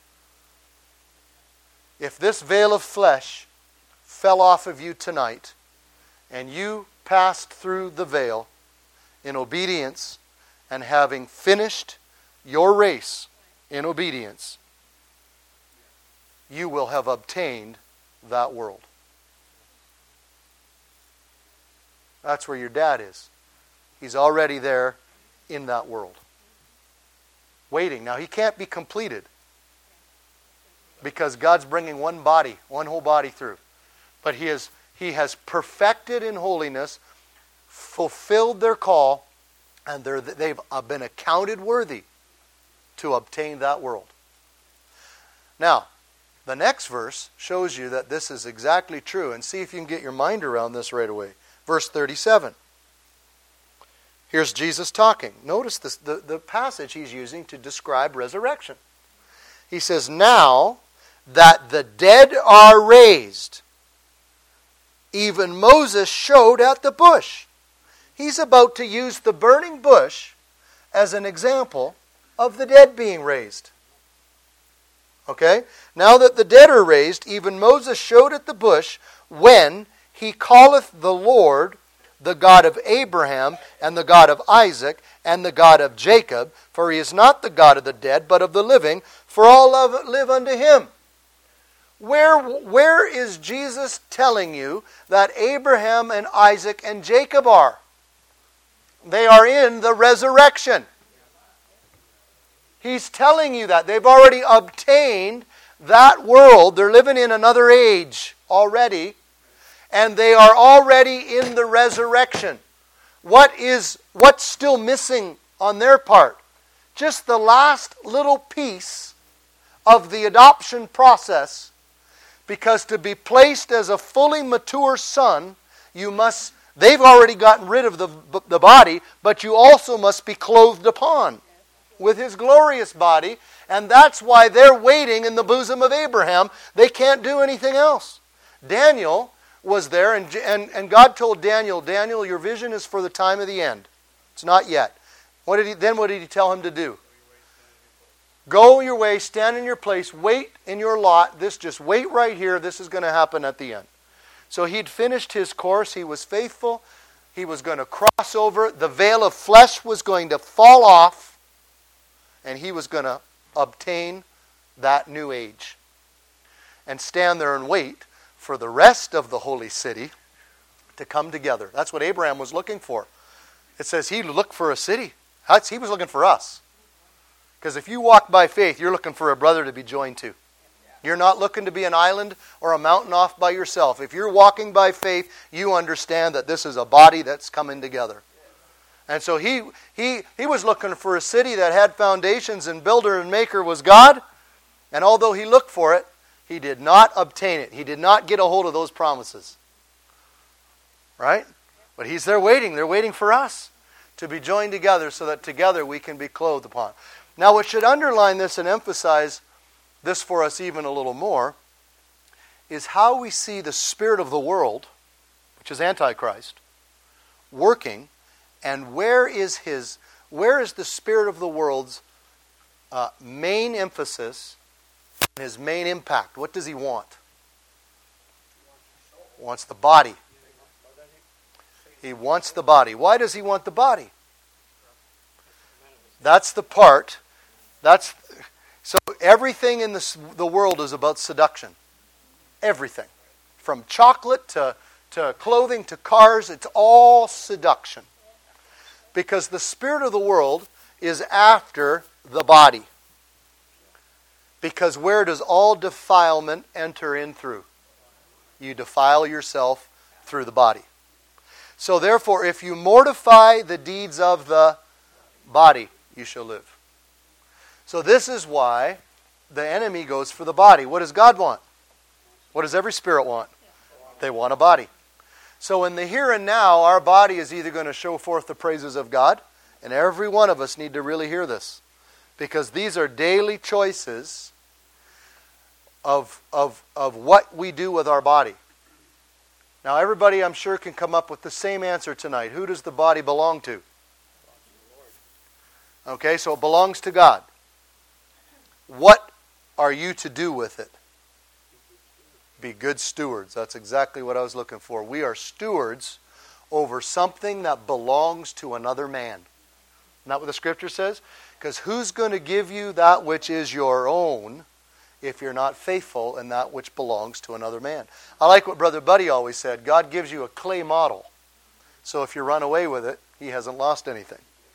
If this veil of flesh fell off of you tonight, and you passed through the veil in obedience, and having finished your race in obedience, you will have obtained that world. That's where your dad is. He's already there in that world, waiting. Now, he can't be completed because God's bringing one whole body through. But He has perfected in holiness, fulfilled their call, and they've been accounted worthy to obtain that world. Now, the next verse shows you that this is exactly true, and see if you can get your mind around this right away. Verse 37. Here's Jesus talking. Notice this, the passage He's using to describe resurrection. He says, "Now that the dead are raised, even Moses showed at the bush." He's about to use the burning bush as an example of the dead being raised. Okay? "Now that the dead are raised, even Moses showed at the bush, when he calleth the Lord, the God of Abraham, and the God of Isaac, and the God of Jacob, for He is not the God of the dead, but of the living, for all live unto Him." Where is Jesus telling you that Abraham and Isaac and Jacob are? They are in the resurrection. He's telling you that. They've already obtained that world. They're living in another age already. And they are already in the resurrection. What's still missing on their part? Just the last little piece of the adoption process. Because to be placed as a fully mature son, they've already gotten rid of the body, but you also must be clothed upon with His glorious body. And that's why they're waiting in the bosom of Abraham. They can't do anything else. Daniel was there, and God told Daniel, "Daniel, your vision is for the time of the end. It's not yet." What did He tell him to do? Go your way, stand in your place, wait in your lot. Just wait right here. This is going to happen at the end. So he'd finished his course. He was faithful. He was going to cross over. The veil of flesh was going to fall off, and he was going to obtain that new age and stand there and wait for the rest of the holy city to come together. That's what Abraham was looking for. It says he looked for a city. He was looking for us. Because if you walk by faith, you're looking for a brother to be joined to. You're not looking to be an island or a mountain off by yourself. If you're walking by faith, you understand that this is a body that's coming together. And so he was looking for a city that had foundations, and builder and maker was God. And although he looked for it, he did not obtain it. He did not get a hold of those promises. Right? But he's there waiting. They're waiting for us to be joined together so that together we can be clothed upon. Now, what should underline this and emphasize this for us even a little more is how we see the spirit of the world, which is Antichrist, working, and where is the spirit of the world's main emphasis and his main impact? What does he want? He wants the body. He wants the body. Why does he want the body? That's the part. So everything in the world is about seduction. Everything. From chocolate to clothing to cars, it's all seduction. Because the spirit of the world is after the body. Because where does all defilement enter in through? You defile yourself through the body. So therefore, if you mortify the deeds of the body, you shall live. So this is why the enemy goes for the body. What does God want? What does every spirit want? They want a body. So in the here and now, our body is either going to show forth the praises of God, and every one of us need to really hear this. Because these are daily choices of what we do with our body. Now everybody, I'm sure, can come up with the same answer tonight. Who does the body belong to? Okay, so it belongs to God. What are you to do with it? Be good stewards. That's exactly what I was looking for. We are stewards over something that belongs to another man. Isn't that what the Scripture says? Because who's going to give you that which is your own if you're not faithful in that which belongs to another man? I like what Brother Buddy always said. God gives you a clay model. So if you run away with it, he hasn't lost anything.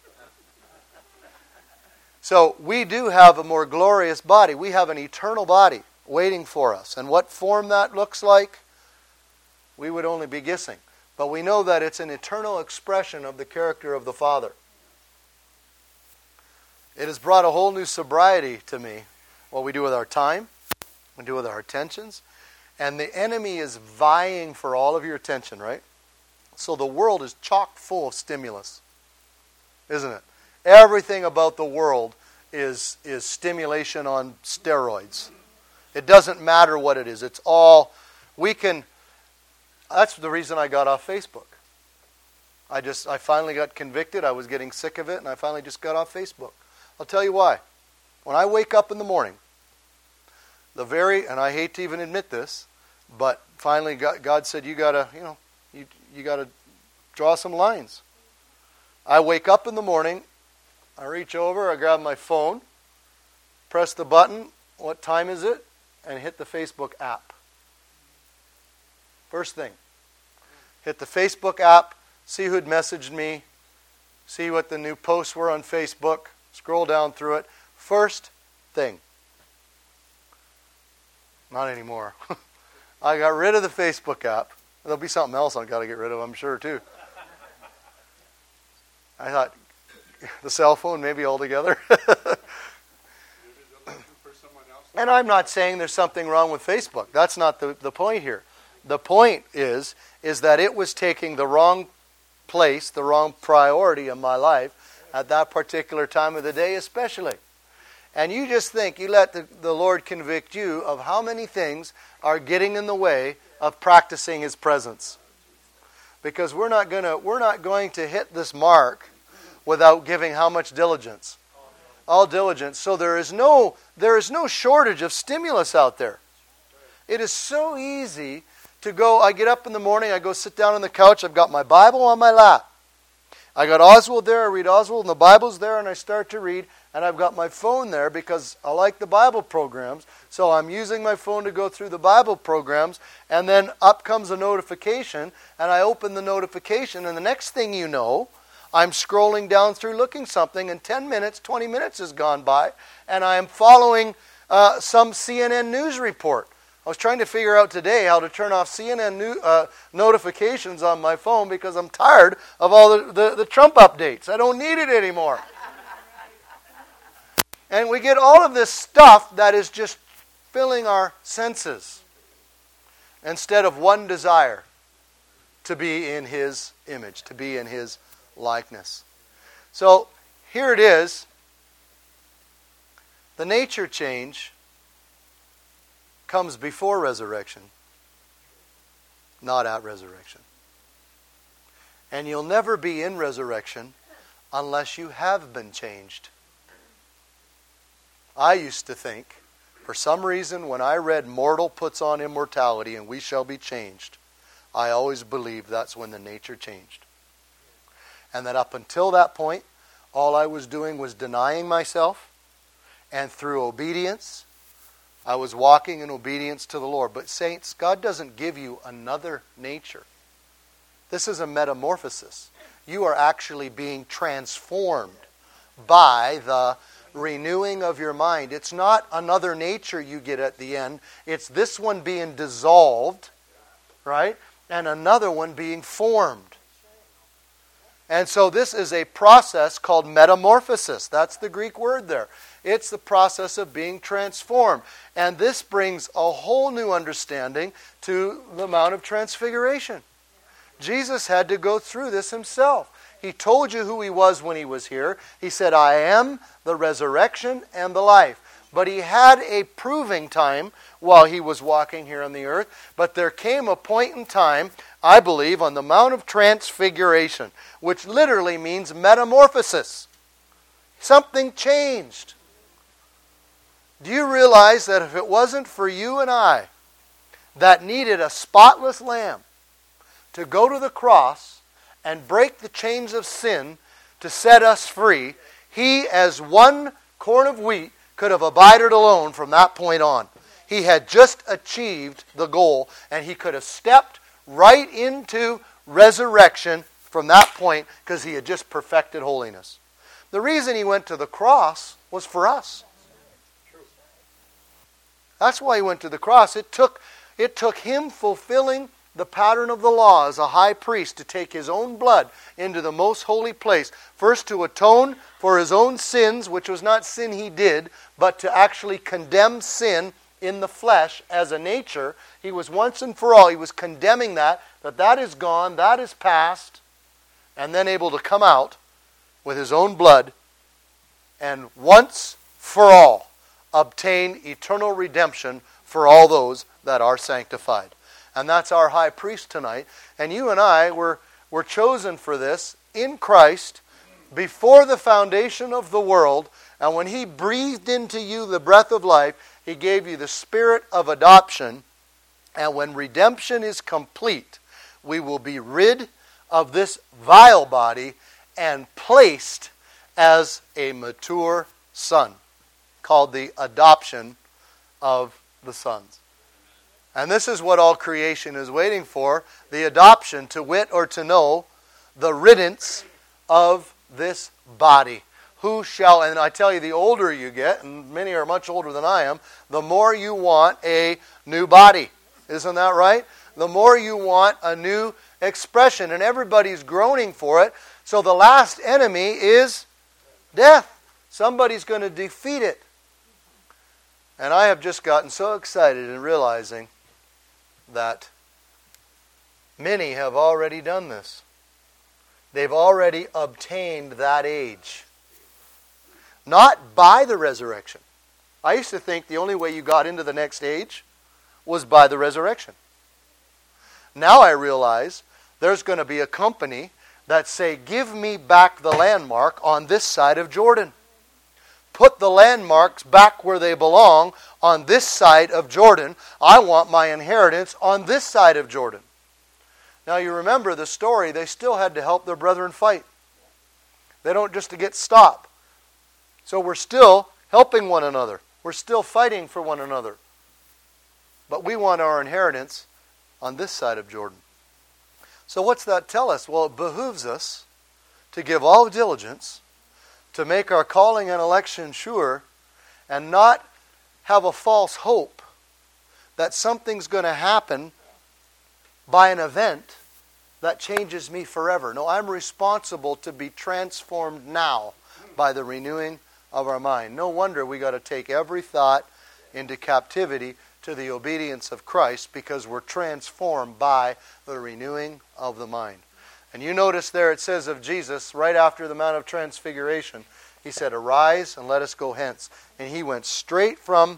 So we do have a more glorious body. We have an eternal body waiting for us. And what form that looks like, we would only be guessing. But we know that it's an eternal expression of the character of the Father. It has brought a whole new sobriety to me. What we do with our time, what we do with our attentions. And the enemy is vying for all of your attention, right? So the world is chock full of stimulus, isn't it? Everything about the world is stimulation on steroids. It doesn't matter what it is. It's all, that's the reason I got off Facebook. I finally got convicted. I was getting sick of it, and I finally just got off Facebook. I'll tell you why. When I wake up in the morning, and I hate to even admit this, but finally God said, you gotta draw some lines. I wake up in the morning, I reach over, I grab my phone, press the button, what time is it? And hit the Facebook app. First thing. Hit the Facebook app, see who'd messaged me, see what the new posts were on Facebook, scroll down through it. First thing. Not anymore. I got rid of the Facebook app. There'll be something else I've got to get rid of, I'm sure, too. I thought, the cell phone maybe altogether. And I'm not saying there's something wrong with Facebook. That's not the point here. The point is that it was taking the wrong place, the wrong priority in my life at that particular time of the day especially. And you just think, you let the Lord convict you of how many things are getting in the way of practicing His presence. Because we're not going to hit this mark without giving how much diligence? All diligence. So there is no shortage of stimulus out there. It is so easy to go, I get up in the morning, I go sit down on the couch, I've got my Bible on my lap. I got Oswald there, I read Oswald, and the Bible's there, and I start to read, and I've got my phone there because I like the Bible programs, so I'm using my phone to go through the Bible programs, and then up comes a notification, and I open the notification, and the next thing you know, I'm scrolling down through looking something, and 10 minutes, 20 minutes has gone by, and I am following some CNN news report. I was trying to figure out today how to turn off CNN notifications on my phone because I'm tired of all the Trump updates. I don't need it anymore. And we get all of this stuff that is just filling our senses instead of one desire, to be in His image, to be in His likeness. So here it is. The nature change comes before resurrection, not at resurrection. And you'll never be in resurrection unless you have been changed. I used to think, for some reason, when I read mortal puts on immortality and we shall be changed, I always believed that's when the nature changed. And that up until that point, all I was doing was denying myself, and through obedience, I was walking in obedience to the Lord. But saints, God doesn't give you another nature. This is a metamorphosis. You are actually being transformed by the renewing of your mind. It's not another nature you get at the end. It's this one being dissolved, right? And another one being formed. And so this is a process called metamorphosis. That's the Greek word there. It's the process of being transformed. And this brings a whole new understanding to the Mount of Transfiguration. Jesus had to go through this Himself. He told you who He was when He was here. He said, I am the resurrection and the life. But He had a proving time while He was walking here on the earth. But there came a point in time, I believe, on the Mount of Transfiguration, which literally means metamorphosis. Something changed. Do you realize that if it wasn't for you and I that needed a spotless lamb to go to the cross and break the chains of sin to set us free, He, as one corn of wheat, could have abided alone from that point on. He had just achieved the goal, and He could have stepped right into resurrection from that point because He had just perfected holiness. The reason He went to the cross was for us. That's why He went to the cross. It took Him fulfilling the pattern of the law as a high priest to take His own blood into the most holy place. First to atone for His own sins, which was not sin He did, but to actually condemn sin in the flesh as a nature. He was once and for all, He was condemning that is gone, that is past, and then able to come out with His own blood and once for all obtain eternal redemption for all those that are sanctified. And that's our high priest tonight. And you and I were chosen for this in Christ before the foundation of the world. And when He breathed into you the breath of life, He gave you the spirit of adoption. And when redemption is complete, we will be rid of this vile body and placed as a mature son, called the adoption of the sons. And this is what all creation is waiting for, the adoption, to wit or to know, the riddance of this body. Who shall, and I tell you, the older you get, and many are much older than I am, the more you want a new body. Isn't that right? The more you want a new expression, and everybody's groaning for it. So the last enemy is death. Somebody's going to defeat it. And I have just gotten so excited in realizing that many have already done this. They've already obtained that age. Not by the resurrection. I used to think the only way you got into the next age was by the resurrection. Now I realize there's going to be a company that say, give me back the landmark on this side of Jordan. Put the landmarks back where they belong on this side of Jordan. I want my inheritance on this side of Jordan. Now you remember the story. They still had to help their brethren fight. They don't just to get stopped. So we're still helping one another. We're still fighting for one another. But we want our inheritance on this side of Jordan. So what's that tell us? Well, it behooves us to give all diligence to make our calling and election sure, and not have a false hope that something's going to happen by an event that changes me forever. No, I'm responsible to be transformed now by the renewing of our mind. No wonder we got to take every thought into captivity to the obedience of Christ, because we're transformed by the renewing of the mind. And you notice there it says of Jesus, right after the Mount of Transfiguration, He said, "Arise and let us go hence." And He went straight from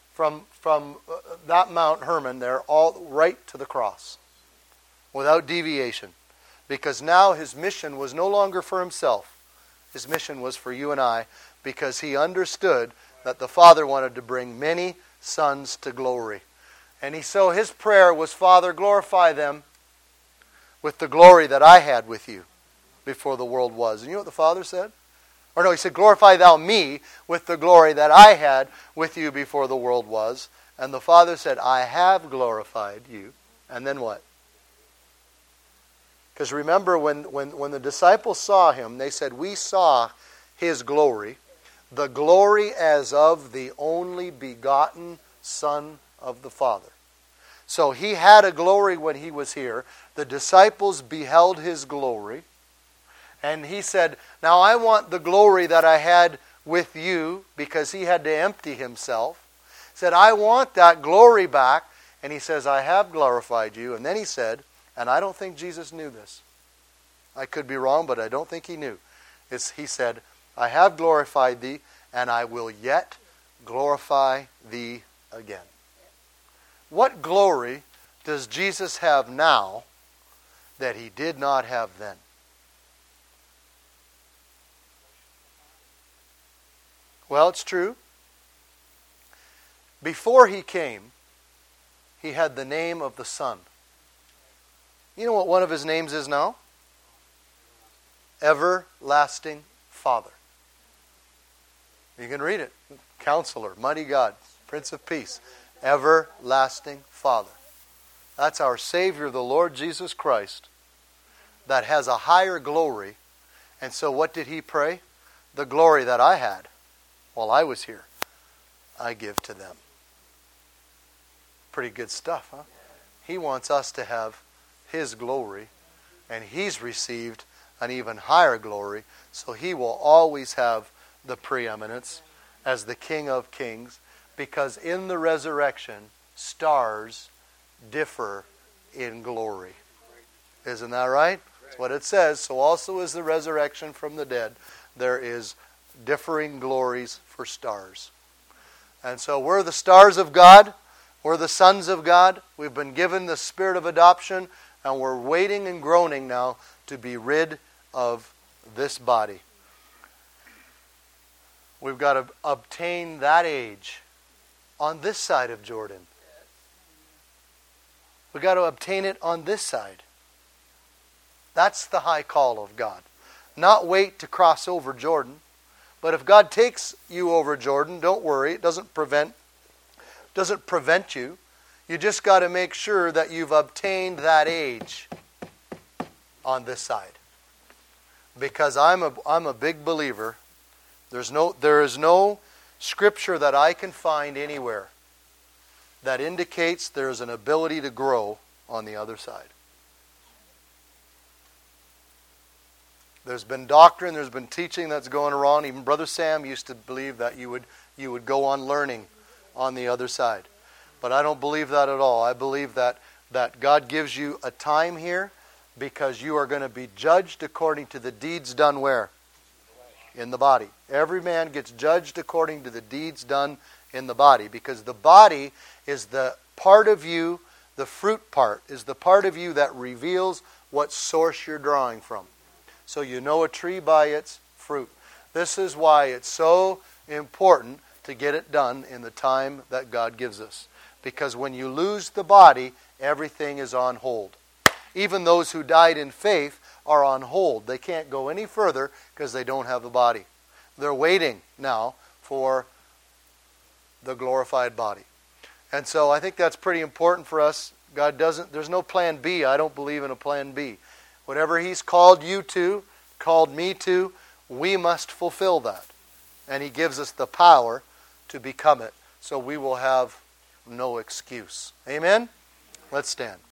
that Mount Hermon there, all right to the cross, without deviation. Because now His mission was no longer for Himself. His mission was for you and I, because He understood that the Father wanted to bring many sons to glory. And so His prayer was, "Father, glorify them with the glory that I had with you before the world was." And you know what the Father said? Or no, He said, "Glorify thou me with the glory that I had with you before the world was." And the Father said, "I have glorified you." And then what? Because remember, when the disciples saw Him, they said, "We saw His glory, the glory as of the only begotten Son of the Father." So He had a glory when He was here. The disciples beheld His glory. And He said, "Now I want the glory that I had with you," because He had to empty Himself. He said, "I want that glory back." And He says, "I have glorified you." And then He said, and I don't think Jesus knew this. I could be wrong, but I don't think He knew. He said, "I have glorified thee, and I will yet glorify thee again." What glory does Jesus have now that He did not have then? Well, it's true. Before He came, He had the name of the Son. You know what one of His names is now? Everlasting Father. You can read it. Counselor, Mighty God, Prince of Peace, Everlasting Father. That's our Savior, the Lord Jesus Christ, that has a higher glory. And so what did He pray? The glory that I had while I was here, I give to them. Pretty good stuff, huh? He wants us to have His glory, and He's received an even higher glory, so He will always have the preeminence as the King of Kings, because in the resurrection, stars differ in glory. Isn't that right? That's what it says. So also is the resurrection from the dead. There is differing glories for stars. And so we're the stars of God. We're the sons of God. We've been given the spirit of adoption, and we're waiting and groaning now to be rid of this body. We've got to obtain that age on this side of Jordan. We've got to obtain it on this side. That's the high call of God. Not wait to cross over Jordan. But if God takes you over Jordan, don't worry. It doesn't prevent you. You just got to make sure that you've obtained that age on this side. Because I'm a big believer. There is no scripture that I can find anywhere that indicates there's an ability to grow on the other side. There's been doctrine, there's been teaching that's going around. Even Brother Sam used to believe that you would go on learning on the other side. But I don't believe that at all. I believe that God gives you a time here because you are going to be judged according to the deeds done where? In the body. Every man gets judged according to the deeds done in the body, because the body is the part of you, the fruit part, is the part of you that reveals what source you're drawing from. So you know a tree by its fruit. This is why it's so important to get it done in the time that God gives us. Because when you lose the body, everything is on hold. Even those who died in faith are on hold. They can't go any further because they don't have the body. They're waiting now for the glorified body. And so I think that's pretty important for us. There's no plan B. I don't believe in a plan B. Whatever He's called you to, called me to, we must fulfill that. And He gives us the power to become it, so we will have no excuse. Amen? Let's stand.